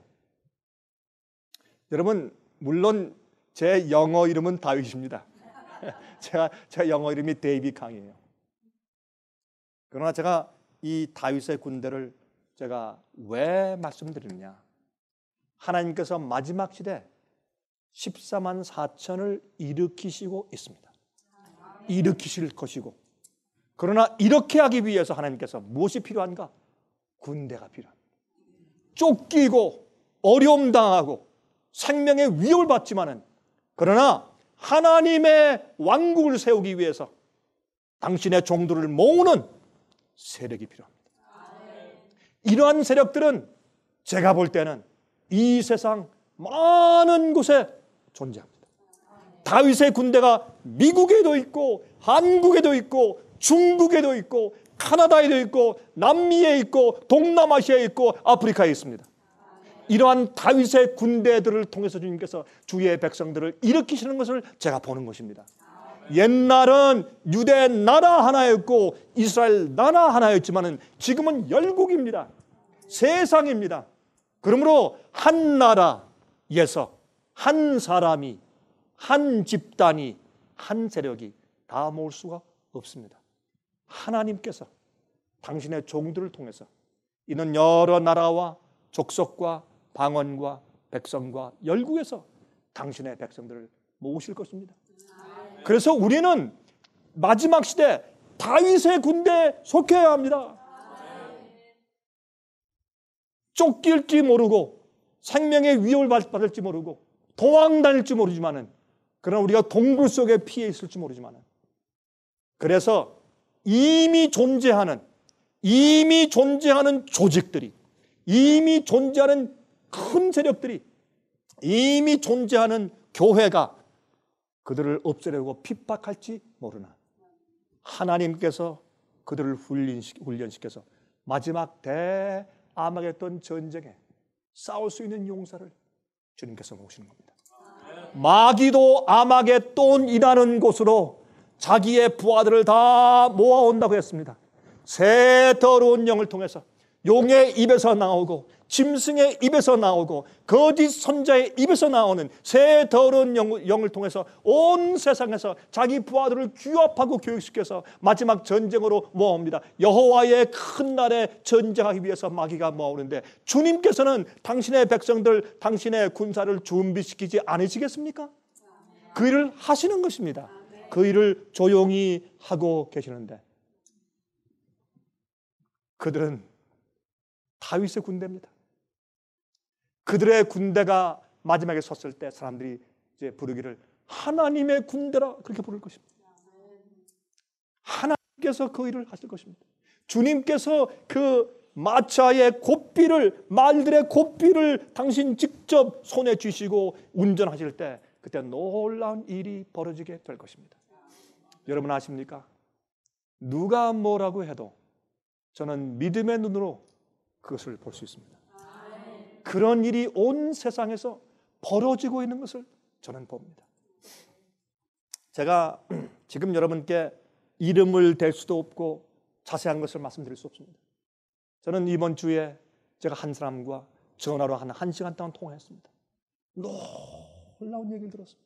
여러분 물론 제 영어 이름은 다윗입니다. 제가 제 영어 이름이 데이비 캉이에요. 그러나 제가 이 다윗의 군대를 제가 왜 말씀드리느냐? 하나님께서 마지막 시대 십사만 사천을 일으키시고 있습니다. 일으키실 것이고 그러나 이렇게 하기 위해서 하나님께서 무엇이 필요한가? 군대가 필요합니다. 쫓기고 어려움 당하고 생명의 위협을 받지만은 그러나 하나님의 왕국을 세우기 위해서 당신의 종들을 모으는 세력이 필요합니다. 이러한 세력들은 제가 볼 때는 이 세상 많은 곳에 존재합니다. 다윗의 군대가 미국에도 있고 한국에도 있고 중국에도 있고 카나다에도 있고 남미에 있고 동남아시아에 있고 아프리카에 있습니다. 이러한 다윗의 군대들을 통해서 주님께서 주의 백성들을 일으키시는 것을 제가 보는 것입니다. 옛날은 유대 나라 하나였고 이스라엘 나라 하나였지만 지금은 열국입니다. 세상입니다. 그러므로 한 나라에서 한 사람이, 한 집단이, 한 세력이 다 모을 수가 없습니다. 하나님께서 당신의 종들을 통해서 이는 여러 나라와 족속과 방언과 백성과 열국에서 당신의 백성들을 모으실 것입니다. 그래서 우리는 마지막 시대 다윗의 군대에 속해야 합니다. 쫓길지 모르고 생명의 위협을 받을지 모르고 도망 다닐지 모르지만은 그러나 우리가 동굴 속에 피해 있을지 모르지만은 그래서 이미 존재하는 이미 존재하는 조직들이 이미 존재하는 큰 세력들이 이미 존재하는 교회가 그들을 없애려고 핍박할지 모르나 하나님께서 그들을 훈련시켜서 마지막 대아마겟돈 전쟁에 싸울 수 있는 용사를 주님께서 모시는 겁니다. 마귀도 아마겟돈이라는 곳으로 자기의 부하들을 다 모아온다고 했습니다. 새 더러운 영을 통해서 용의 입에서 나오고 짐승의 입에서 나오고 거짓 선자의 입에서 나오는 새 더러운 영, 영을 통해서 온 세상에서 자기 부하들을 규합하고 교육시켜서 마지막 전쟁으로 모아옵니다. 여호와의 큰 날에 전쟁하기 위해서 마귀가 모아오는데 주님께서는 당신의 백성들, 당신의 군사를 준비시키지 않으시겠습니까? 그 일을 하시는 것입니다. 그 일을 조용히 하고 계시는데 그들은 다윗의 군대입니다. 그들의 군대가 마지막에 섰을 때 사람들이 이제 부르기를 하나님의 군대라 그렇게 부를 것입니다. 하나님께서 그 일을 하실 것입니다. 주님께서 그 마차의 고삐를 말들의 고삐를 당신 직접 손에 쥐시고 운전하실 때 그때 놀라운 일이 벌어지게 될 것입니다. 여러분 아십니까? 누가 뭐라고 해도 저는 믿음의 눈으로 그것을 볼 수 있습니다. 그런 일이 온 세상에서 벌어지고 있는 것을 저는 봅니다. 제가 지금 여러분께 이름을 댈 수도 없고 자세한 것을 말씀드릴 수 없습니다. 저는 이번 주에 제가 한 사람과 전화로 한 한 시간 동안 통화했습니다. 놀라운 얘기를 들었습니다.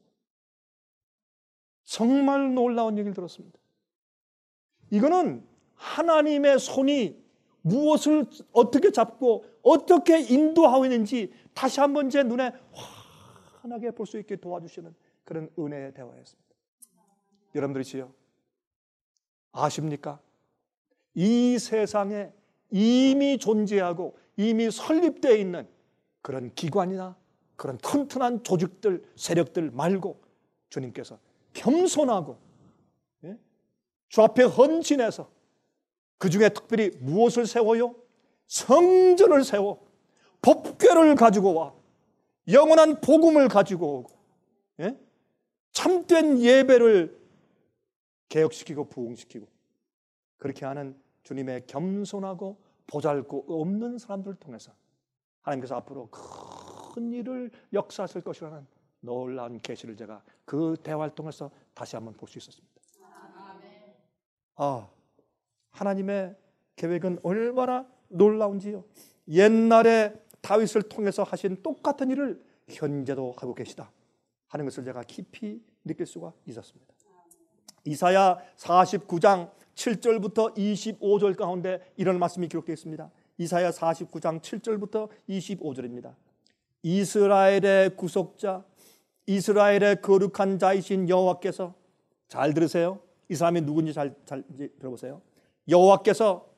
정말 놀라운 얘기를 들었습니다. 이거는 하나님의 손이 무엇을 어떻게 잡고 어떻게 인도하고 있는지 다시 한번 제 눈에 환하게 볼 수 있게 도와주시는 그런 은혜의 대화였습니다. 여러분들이지요? 아십니까? 이 세상에 이미 존재하고 이미 설립되어 있는 그런 기관이나 그런 튼튼한 조직들, 세력들 말고 주님께서 겸손하고 예? 주 앞에 헌신해서 그 중에 특별히 무엇을 세워요? 성전을 세워 법궤를 가지고 와 영원한 복음을 가지고 오고 예? 참된 예배를 개혁시키고 부흥시키고 그렇게 하는 주님의 겸손하고 보잘것 없는 사람들을 통해서 하나님께서 앞으로 큰 일을 역사하실 것이라는 놀라운 계시를 제가 그 대화를 통해서 다시 한번 볼 수 있었습니다. 아, 하나님의 계획은 얼마나 놀라운지요. 옛날에 다윗을 통해서 하신 똑같은 일을 현재도 하고 계시다 하는 것을 제가 깊이 느낄 수가 있었습니다. 이사야 사십구 장 칠 절부터 이십오 절 가운데 이런 말씀이 기록되어 있습니다. 이사야 사십구 장 칠 절부터 이십오 절입니다. 이스라엘의 구속자, 이스라엘의 거룩한 자이신 여호와께서, 잘 들으세요. 이 사람이 누군지 잘, 잘 들어보세요. 여호와께서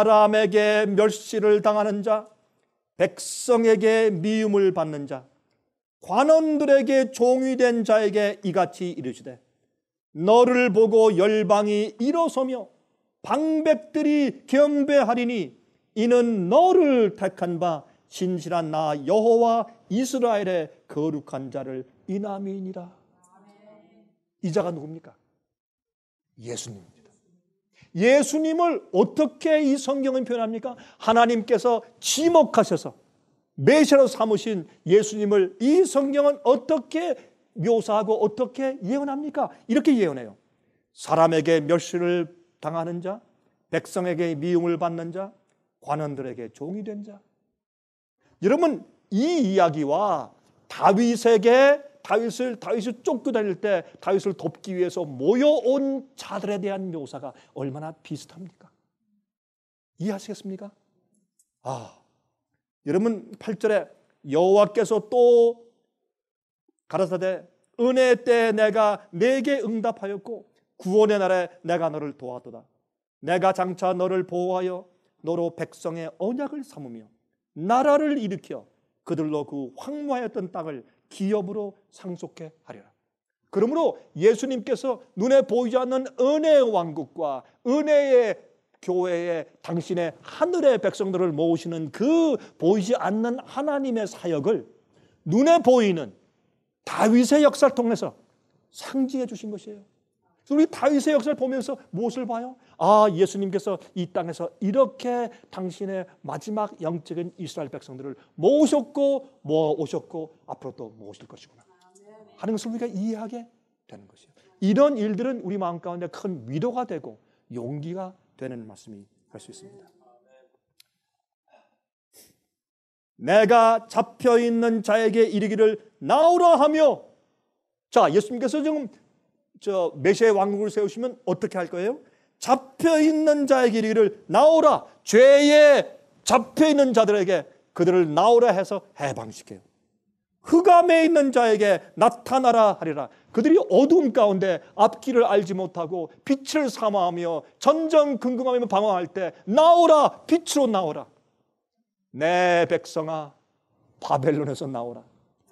사람에게 멸시를 당하는 자, 백성에게 미움을 받는 자, 관원들에게 종이 된 자에게 이같이 이르시되 너를 보고 열방이 일어서며 방백들이 경배하리니 이는 너를 택한 바 신실한 나 여호와 이스라엘의 거룩한 자를 인함이니라. 이 자가 누굽니까? 예수님입니다. 예수님을 어떻게 이 성경은 표현합니까? 하나님께서 지목하셔서 메시아로 삼으신 예수님을 이 성경은 어떻게 묘사하고 어떻게 예언합니까? 이렇게 예언해요. 사람에게 멸시를 당하는 자, 백성에게 미움을 받는 자, 관원들에게 종이 된 자. 여러분, 이 이야기와 다윗에게 다윗을 다윗을 쫓겨다닐 때 다윗을 돕기 위해서 모여온 자들에 대한 묘사가 얼마나 비슷합니까? 이해하시겠습니까? 아, 여러분 팔 절에 여호와께서 또 가라사대 은혜 때 내가 내게 응답하였고 구원의 날에 내가 너를 도와도다. 내가 장차 너를 보호하여 너로 백성의 언약을 삼으며 나라를 일으켜 그들로 그 황무하였던 땅을 기업으로 상속해 하리라. 그러므로 예수님께서 눈에 보이지 않는 은혜의 왕국과 은혜의 교회에 당신의 하늘의 백성들을 모으시는 그 보이지 않는 하나님의 사역을 눈에 보이는 다윗의 역사를 통해서 상징해 주신 것이에요. 우리 다윗의 역사를 보면서 무엇을 봐요? 아, 예수님께서 이 땅에서 이렇게 당신의 마지막 영적인 이스라엘 백성들을 모으셨고 모아오셨고 앞으로 또 모으실 것이구나 하는 것을 우리가 이해하게 되는 것이에요. 이런 일들은 우리 마음 가운데 큰 위로가 되고 용기가 되는 말씀이 할 수 있습니다. 내가 잡혀있는 자에게 이르기를 나오라 하며, 자, 예수님께서 지금 저 메시아의 왕국을 세우시면 어떻게 할 거예요? 잡혀있는 자에게 이르기를 나오라. 죄에 잡혀있는 자들에게 그들을 나오라 해서 해방시켜요. 흑암에 있는 자에게 나타나라 하리라. 그들이 어두운 가운데 앞길을 알지 못하고 빛을 사모하며 전전긍긍하며 방황할 때 나오라, 빛으로 나오라. 내 백성아, 바벨론에서 나오라.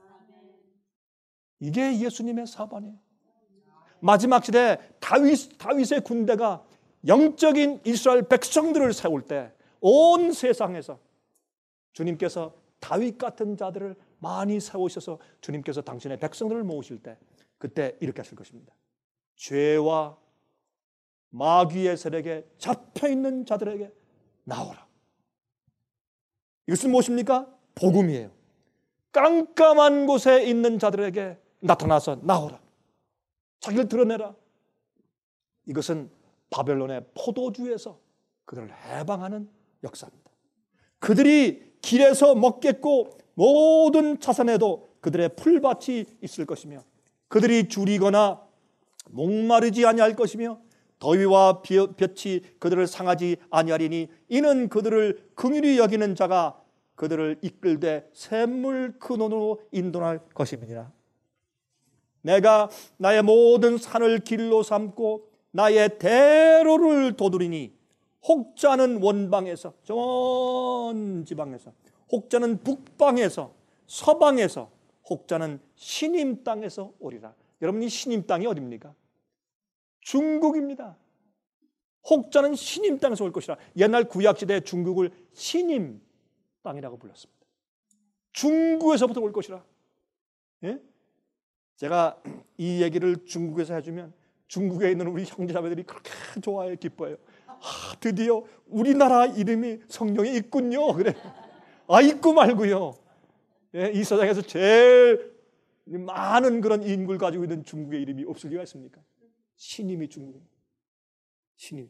이게 예수님의 사반이에요. 마지막 시대에 다윗, 다윗의 군대가 영적인 이스라엘 백성들을 세울 때 온 세상에서 주님께서 다윗 같은 자들을 많이 세우셔서 주님께서 당신의 백성들을 모으실 때 그때 이렇게 하실 것입니다. 죄와 마귀의 세력에 잡혀있는 자들에게 나오라. 이것은 무엇입니까? 복음이에요. 깜깜한 곳에 있는 자들에게 나타나서 나오라. 자기를 드러내라. 이것은 바벨론의 포도주에서 그들을 해방하는 역사입니다. 그들이 길에서 먹겠고 모든 자산에도 그들의 풀밭이 있을 것이며 그들이 줄이거나 목마르지 아니할 것이며 더위와 볕이 그들을 상하지 아니하리니 이는 그들을 긍휼히 여기는 자가 그들을 이끌되 샘물 근원으로 인도할 것임이니라. 내가 나의 모든 산을 길로 삼고 나의 대로를 도두리니 혹자는 원방에서 전 지방에서 혹자는 북방에서 서방에서 혹자는 신임 땅에서 오리라. 여러분, 이 신임 땅이 어디입니까? 중국입니다. 혹자는 신임 땅에서 올 것이라. 옛날 구약시대에 중국을 신임 땅이라고 불렀습니다. 중국에서부터 올 것이라. 예? 제가 이 얘기를 중국에서 해주면 중국에 있는 우리 형제자매들이 그렇게 좋아해 기뻐해요. 아, 드디어 우리나라 이름이 성경에 있군요. 그래. 아, 있고 말고요. 예, 이 세상에서 제일 많은 그런 인구를 가지고 있는 중국의 이름이 없을 리가 있습니까? 신임이 중국입니다. 신임.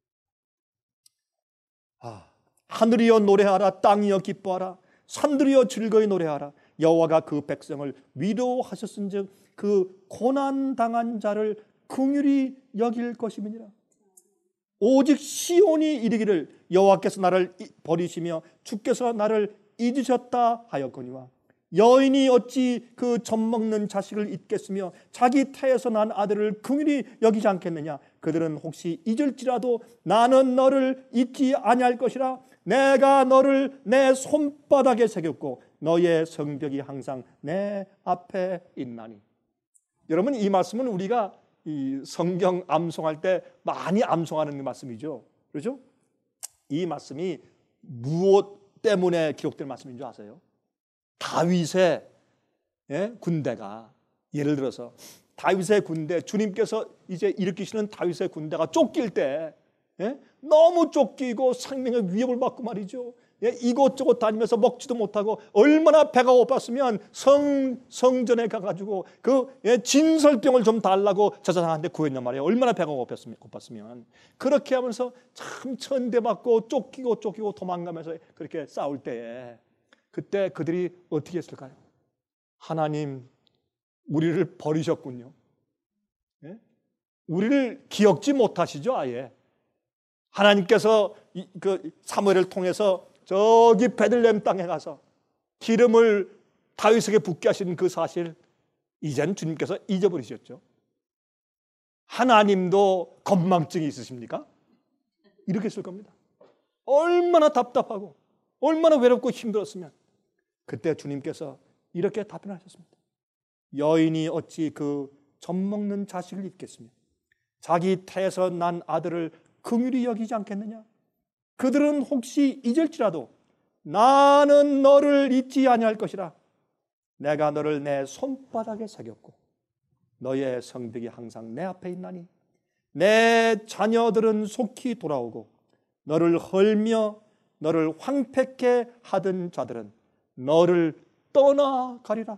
아, 하늘이여 노래하라. 땅이여 기뻐하라. 산들이여 즐거이 노래하라. 여호와가 그 백성을 위로하셨은즉 그 고난당한 자를 긍휼히 여길 것임이니라. 오직 시온이 이르기를 여호와께서 나를 버리시며 주께서 나를 잊으셨다 하였거니와 여인이 어찌 그 젖먹는 자식을 잊겠으며 자기 태에서 난 아들을 긍휼히 여기지 않겠느냐. 그들은 혹시 잊을지라도 나는 너를 잊지 아니할 것이라. 내가 너를 내 손바닥에 새겼고 너의 성벽이 항상 내 앞에 있나니. 여러분, 이 말씀은 우리가 이 성경 암송할 때 많이 암송하는 말씀이죠. 그렇죠? 이 말씀이 무엇 때문에 기록된 말씀인 줄 아세요? 다윗의 예? 군대가, 예를 들어서 다윗의 군대, 주님께서 이제 일으키시는 다윗의 군대가 쫓길 때 예? 너무 쫓기고 생명의 위협을 받고 말이죠. 예? 이곳저곳 다니면서 먹지도 못하고 얼마나 배가 고팠으면 성, 성전에 가가지고 그 예? 진설병을 좀 달라고 제사장한테 구했단 말이에요. 얼마나 배가 고팠으면, 고팠으면. 그렇게 하면서 참 천대받고 쫓기고 쫓기고 도망가면서 그렇게 싸울 때에 그때 그들이 어떻게 했을까요? 하나님, 우리를 버리셨군요. 예? 우리를 기억지 못하시죠, 아예. 하나님께서 이, 그 사무엘을 통해서 저기 베들레헴 땅에 가서 기름을 다윗에게 붓게 하신 그 사실, 이젠 주님께서 잊어버리셨죠. 하나님도 건망증이 있으십니까? 이렇게 했을 겁니다. 얼마나 답답하고 얼마나 외롭고 힘들었으면. 그때 주님께서 이렇게 답변하셨습니다. 여인이 어찌 그 젖먹는 자식을 잊겠으며 자기 태에서 난 아들을 긍휼히 여기지 않겠느냐? 그들은 혹시 잊을지라도 나는 너를 잊지 아니할 것이라. 내가 너를 내 손바닥에 새겼고 너의 성벽이 항상 내 앞에 있나니 내 자녀들은 속히 돌아오고 너를 헐며 너를 황폐케 하던 자들은 너를 떠나가리라.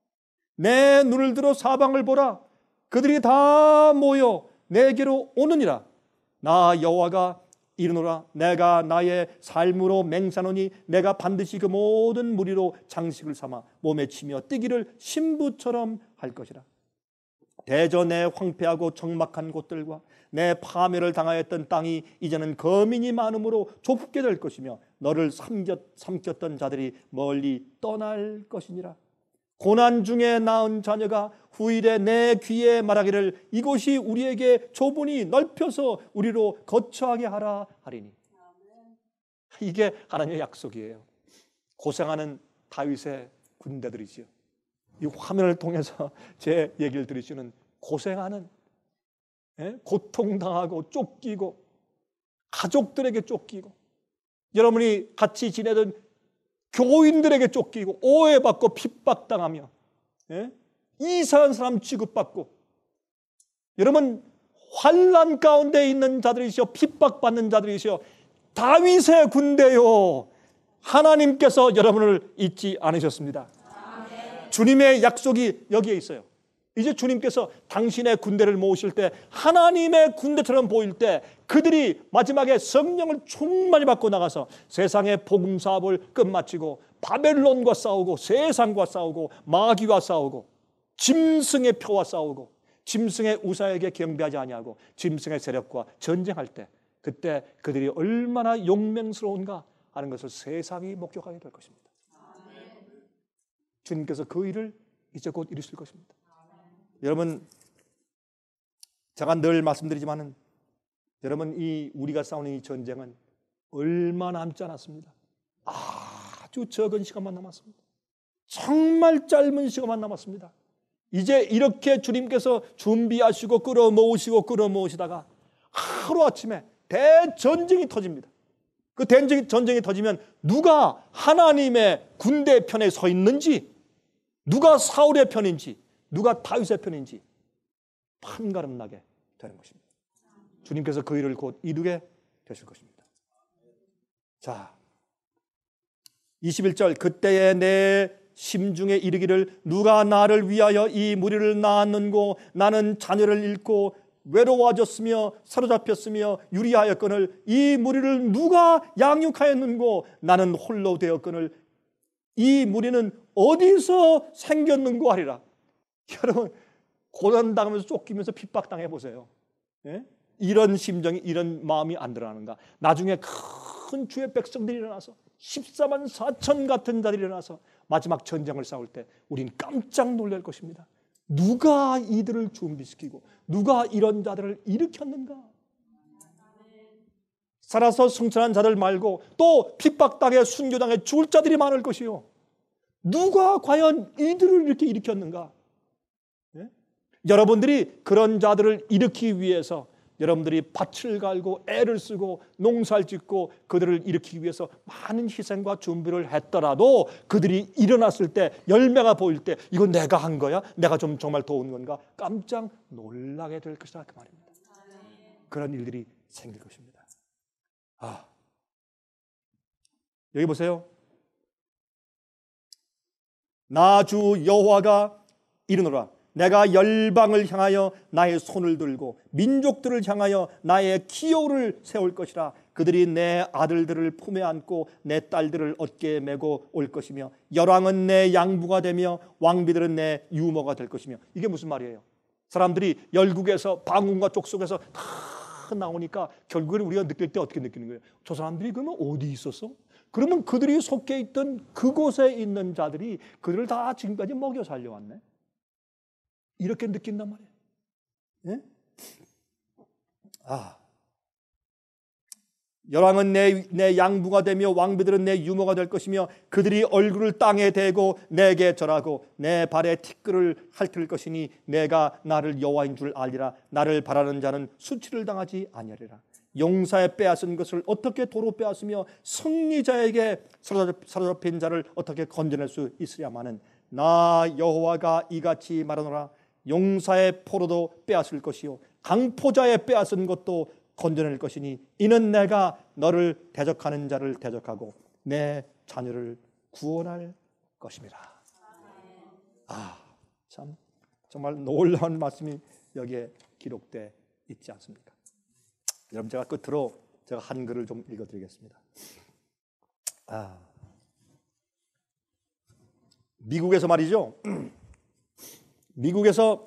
내 눈을 들어 사방을 보라. 그들이 다 모여 내게로 오느니라. 나 여호와가 이르노라. 내가 나의 삶으로 맹세하노니 내가 반드시 그 모든 무리로 장식을 삼아 몸에 치며 뛰기를 신부처럼 할 것이라. 대저 내 황폐하고 적막한 곳들과 내 파멸을 당하였던 땅이 이제는 거민이 많음으로 좁게 될 것이며 너를 삼켰, 삼켰던 자들이 멀리 떠날 것이니라. 고난 중에 낳은 자녀가 후일에 내 귀에 말하기를 이곳이 우리에게 좁으니 넓혀서 우리로 거처하게 하라 하리니. 이게 하나님의 약속이에요. 고생하는 다윗의 군대들이지요. 이 화면을 통해서 제 얘기를 들으시는 고생하는, 예? 고통당하고 쫓기고 가족들에게 쫓기고 여러분이 같이 지내던 교인들에게 쫓기고 오해받고 핍박당하며 예? 이상한 사람 취급받고 여러분 환난 가운데 있는 자들이시여 핍박받는 자들이시여 다윗의 군대요 하나님께서 여러분을 잊지 않으셨습니다. 아멘. 주님의 약속이 여기에 있어요. 이제 주님께서 당신의 군대를 모으실 때 하나님의 군대처럼 보일 때 그들이 마지막에 성령을 충만히 받고 나가서 세상의 복음 사업을 끝마치고 바벨론과 싸우고 세상과 싸우고 마귀와 싸우고 짐승의 표와 싸우고 짐승의 우사에게 경배하지 아니하고 짐승의 세력과 전쟁할 때 그때 그들이 얼마나 용맹스러운가 하는 것을 세상이 목격하게 될 것입니다. 주님께서 그 일을 이제 곧 이루실 것입니다. 여러분, 제가 늘 말씀드리지만은 여러분 이 우리가 싸우는 이 전쟁은 얼마 남지 않았습니다. 아주 적은 시간만 남았습니다. 정말 짧은 시간만 남았습니다. 이제 이렇게 주님께서 준비하시고 끌어모으시고 끌어모으시다가 하루아침에 대전쟁이 터집니다. 그 대전쟁이, 전쟁이 터지면 누가 하나님의 군대 편에 서 있는지 누가 사울의 편인지 누가 다윗의 편인지 판가름 나게 되는 것입니다. 주님께서 그 일을 곧 이루게 되실 것입니다. 자, 이십일 절 그때에 내 심중에 이르기를 누가 나를 위하여 이 무리를 낳았는고 나는 자녀를 잃고 외로워졌으며 사로잡혔으며 유리하였거늘 이 무리를 누가 양육하였는고 나는 홀로 되었거늘 이 무리는 어디서 생겼는고 하리라. 여러분 고난당하면서 쫓기면서 핍박당해 보세요. 예? 이런 심정이 이런 마음이 안 드러나는가. 나중에 큰 주의 백성들이 일어나서 십사만 사천 같은 자들이 일어나서 마지막 전쟁을 싸울 때 우린 깜짝 놀랄 것입니다. 누가 이들을 준비시키고 누가 이런 자들을 일으켰는가. 살아서 승천한 자들 말고 또 핍박당해 순교당해 죽을 자들이 많을 것이요 누가 과연 이들을 이렇게 일으켰는가? 예? 여러분들이 그런 자들을 일으키기 위해서 여러분들이 밭을 갈고 애를 쓰고 농사를 짓고 그들을 일으키기 위해서 많은 희생과 준비를 했더라도 그들이 일어났을 때 열매가 보일 때 이거 내가 한 거야? 내가 좀 정말 도운 건가? 깜짝 놀라게 될 것이다 그 말입니다. 그런 일들이 생길 것입니다. 아, 여기 보세요. 나 주 여호와가 이르노라. 내가 열방을 향하여 나의 손을 들고 민족들을 향하여 나의 기호를 세울 것이라. 그들이 내 아들들을 품에 안고 내 딸들을 어깨에 메고 올 것이며 열왕은 내 양부가 되며 왕비들은 내 유모가 될 것이며. 이게 무슨 말이에요? 사람들이 열국에서 방언과 족속에서 다 나오니까 결국에 우리가 느낄 때 어떻게 느끼는 거예요? 저 사람들이 그러면 어디 있었어? 그러면 그들이 속해 있던 그곳에 있는 자들이 그들을 다 지금까지 먹여 살려왔네. 이렇게 느낀단 말이에요. 예? 아, 열왕은 내, 내 양부가 되며 왕비들은 내 유모가 될 것이며 그들이 얼굴을 땅에 대고 내게 절하고 내 발에 티끌을 핥을 것이니 내가 나를 여호와인 줄 알리라. 나를 바라는 자는 수치를 당하지 아니하리라. 용사에 빼앗은 것을 어떻게 도로 빼앗으며 승리자에게 사로잡힌 자를 어떻게 건져낼 수 있으랴마는 나 여호와가 이같이 말하노라. 용사의 포로도 빼앗을 것이요 강포자의 빼앗은 것도 건져낼 것이니 이는 내가 너를 대적하는 자를 대적하고 내 자녀를 구원할 것입니다. 아, 참 정말 놀라운 말씀이 여기에 기록되어 있지 않습니까? 여러분, 제가 끝으로 제가 한글을 좀 읽어드리겠습니다. 아, 미국에서 말이죠. 미국에서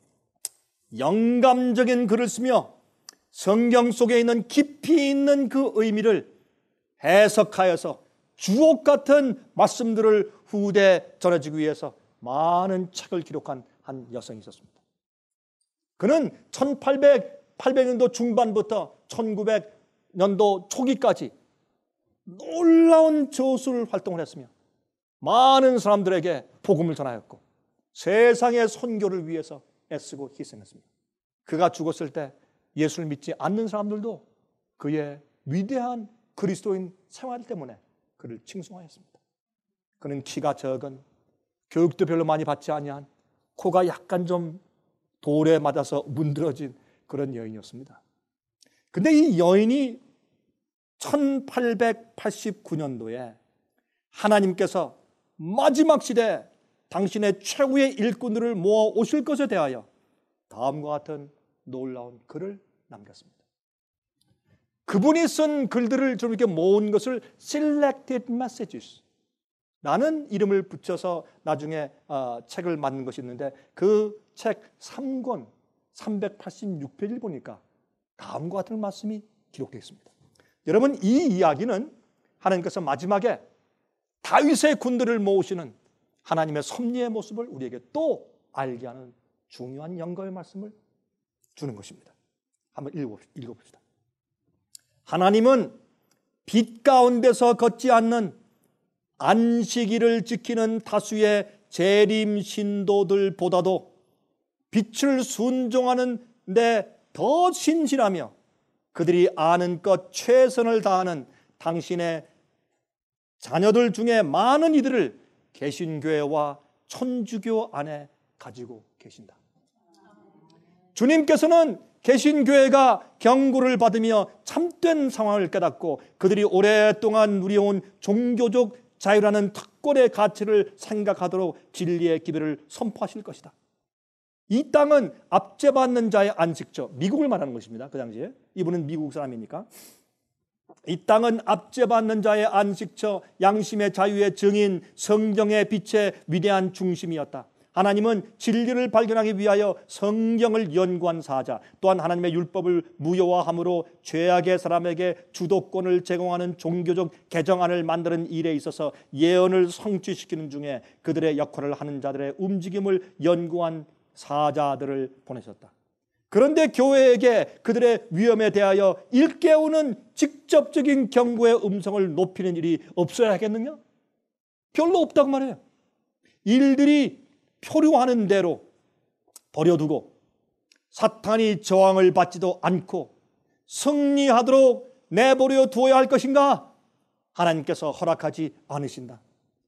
영감적인 글을 쓰며 성경 속에 있는 깊이 있는 그 의미를 해석하여서 주옥 같은 말씀들을 후대에 전해주기 위해서 많은 책을 기록한 한 여성이 있었습니다. 그는 천팔백 년도 중반부터 천구백 년도 초기까지 놀라운 저술 활동을 했으며 많은 사람들에게 복음을 전하였고 세상의 선교를 위해서 애쓰고 희생했습니다. 그가 죽었을 때 예수를 믿지 않는 사람들도 그의 위대한 그리스도인 생활 때문에 그를 칭송하였습니다. 그는 키가 적은, 교육도 별로 많이 받지 아니한, 코가 약간 좀 돌에 맞아서 문드러진 그런 여인이었습니다. 근데 이 여인이 천팔백팔십구 년도에 하나님께서 마지막 시대에 당신의 최후의 일꾼들을 모아 오실 것에 대하여 다음과 같은 놀라운 글을 남겼습니다. 그분이 쓴 글들을 좀 이렇게 모은 것을 Selected Messages 라는 이름을 붙여서 나중에 어, 책을 만든 것이 있는데 그 책 삼 권 삼백팔십육 페이지를 보니까 다음과 같은 말씀이 기록되어 있습니다. 여러분, 이 이야기는 하나님께서 마지막에 다윗의 군대를 모으시는 하나님의 섭리의 모습을 우리에게 또 알게 하는 중요한 영감의 말씀을 주는 것입니다. 한번 읽어봅시다. 하나님은 빛 가운데서 걷지 않는 안식일을 지키는 다수의 재림 신도들보다도 빛을 순종하는 데 더 신실하며 그들이 아는 것 최선을 다하는 당신의 자녀들 중에 많은 이들을 개신교회와 천주교 안에 가지고 계신다. 주님께서는 개신교회가 경고를 받으며 참된 상황을 깨닫고 그들이 오랫동안 누려온 종교적 자유라는 특권의 가치를 생각하도록 진리의 기별을 선포하실 것이다. 이 땅은 압제받는 자의 안식처, 미국을 말하는 것입니다. 그 당시에 이분은 미국 사람이니까. 이 땅은 압제받는 자의 안식처, 양심의 자유의 증인, 성경의 빛의 위대한 중심이었다. 하나님은 진리를 발견하기 위하여 성경을 연구한 사자, 또한 하나님의 율법을 무효화함으로 죄악의 사람에게 주도권을 제공하는 종교적 개정안을 만드는 일에 있어서 예언을 성취시키는 중에 그들의 역할을 하는 자들의 움직임을 연구한 사자들을 보내셨다. 그런데 교회에게 그들의 위험에 대하여 일깨우는 직접적인 경고의 음성을 높이는 일이 없어야 하겠느냐? 별로 없다고 말해요. 일들이 표류하는 대로 버려두고 사탄이 저항을 받지도 않고 승리하도록 내버려 두어야 할 것인가? 하나님께서 허락하지 않으신다.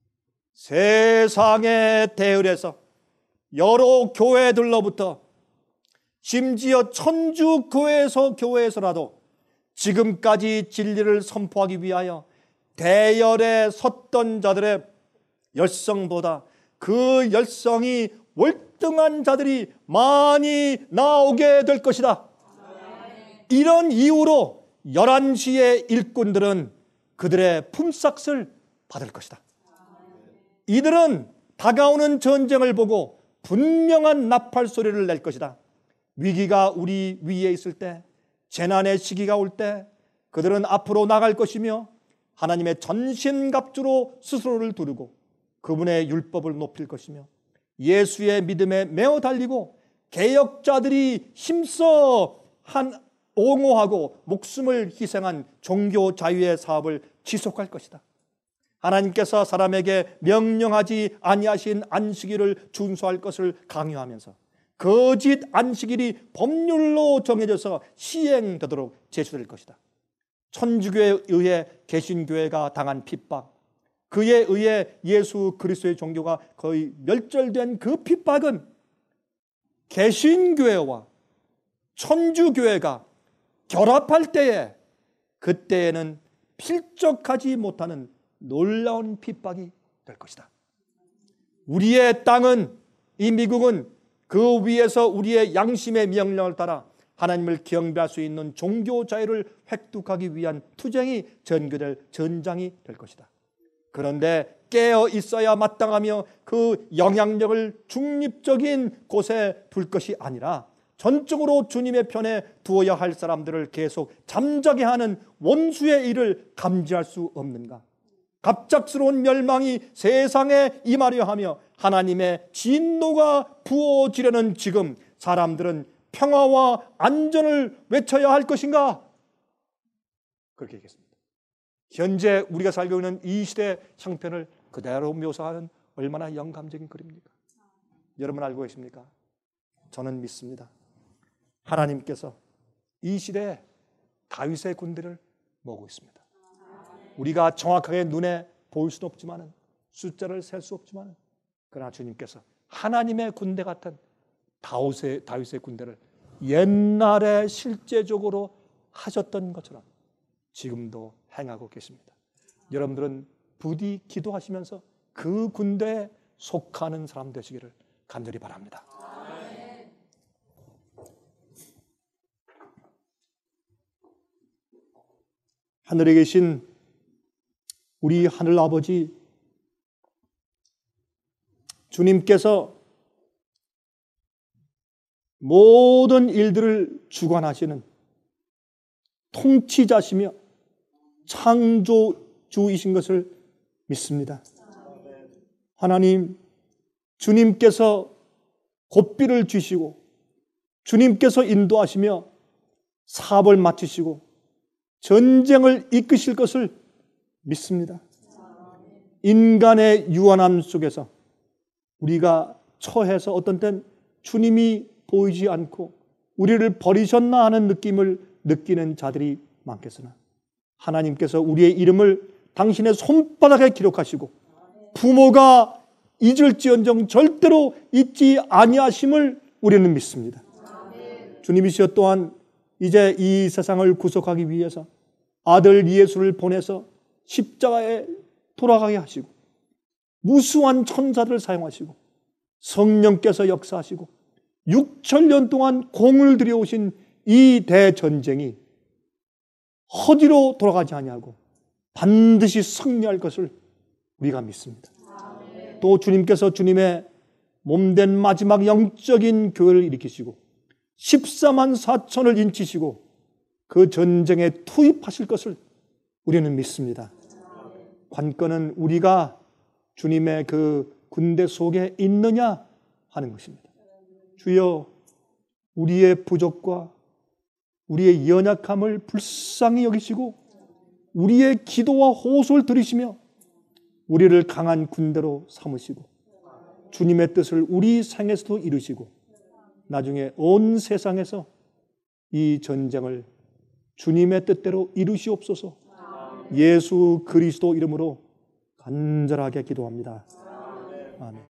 세상의 대열에서 여러 교회들로부터 심지어 천주 교회에서 교회에서라도 지금까지 진리를 선포하기 위하여 대열에 섰던 자들의 열성보다 그 열성이 월등한 자들이 많이 나오게 될 것이다. 이런 이유로 열한 시의 일꾼들은 그들의 품삯을 받을 것이다. 이들은 다가오는 전쟁을 보고 분명한 나팔 소리를 낼 것이다. 위기가 우리 위에 있을 때, 재난의 시기가 올 때 그들은 앞으로 나갈 것이며 하나님의 전신갑주로 스스로를 두르고 그분의 율법을 높일 것이며 예수의 믿음에 매어 달리고 개혁자들이 힘써 한 옹호하고 목숨을 희생한 종교 자유의 사업을 지속할 것이다. 하나님께서 사람에게 명령하지 아니하신 안식일을 준수할 것을 강요하면서 거짓 안식일이 법률로 정해져서 시행되도록 제시될 것이다. 천주교에 의해 개신교회가 당한 핍박, 그에 의해 예수 그리스도의 종교가 거의 멸절된 그 핍박은 개신교회와 천주교회가 결합할 때에 그때에는 필적하지 못하는 놀라운 핍박이 될 것이다. 우리의 땅은, 이 미국은 그 위에서 우리의 양심의 명령을 따라 하나님을 경배할 수 있는 종교 자유를 획득하기 위한 투쟁이 전개될 전장이 될 것이다. 그런데 깨어 있어야 마땅하며 그 영향력을 중립적인 곳에 둘 것이 아니라 전적으로 주님의 편에 두어야 할 사람들을 계속 잠자게 하는 원수의 일을 감지할 수 없는가? 갑작스러운 멸망이 세상에 임하려 하며 하나님의 진노가 부어지려는 지금 사람들은 평화와 안전을 외쳐야 할 것인가? 그렇게 얘기했습니다. 현재 우리가 살고 있는 이 시대의 형편을 그대로 묘사하는 얼마나 영감적인 글입니까? 여러분 알고 계십니까? 저는 믿습니다. 하나님께서 이 시대에 다윗의 군대를 모으고 있습니다. 우리가 정확하게 눈에 보일 수는 없지만, 숫자를 셀 수 없지만, 그러나 주님께서 하나님의 군대 같은 다윗의, 다윗의 군대를 옛날에 실제적으로 하셨던 것처럼 지금도 행하고 계십니다. 여러분들은 부디 기도하시면서 그 군대에 속하는 사람 되시기를 간절히 바랍니다. 하늘에 계신 우리 하늘 아버지, 주님께서 모든 일들을 주관하시는 통치자시며 창조주이신 것을 믿습니다. 하나님, 주님께서 고삐를 쥐시고 주님께서 인도하시며 사업을 마치시고 전쟁을 이끄실 것을 믿습니다. 인간의 유한함 속에서 우리가 처해서 어떤 땐 주님이 보이지 않고 우리를 버리셨나 하는 느낌을 느끼는 자들이 많겠으나 하나님께서 우리의 이름을 당신의 손바닥에 기록하시고 부모가 잊을지언정 절대로 잊지 아니하심을 우리는 믿습니다. 주님이시여 또한 이제 이 세상을 구속하기 위해서 아들 예수를 보내서 십자가에 돌아가게 하시고 무수한 천사들을 사용하시고 성령께서 역사하시고 육천 년 동안 공을 들여오신 이 대전쟁이 허디로 돌아가지 아니하고 반드시 승리할 것을 우리가 믿습니다. 또 주님께서 주님의 몸된 마지막 영적인 교회를 일으키시고 십사만 사천을 인치시고 그 전쟁에 투입하실 것을 우리는 믿습니다. 관건은 우리가 주님의 그 군대 속에 있느냐 하는 것입니다. 주여, 우리의 부족과 우리의 연약함을 불쌍히 여기시고 우리의 기도와 호소를 들으시며 우리를 강한 군대로 삼으시고 주님의 뜻을 우리 생에서도 이루시고 나중에 온 세상에서 이 전쟁을 주님의 뜻대로 이루시옵소서. 예수 그리스도 이름으로 간절하게 기도합니다. 아멘.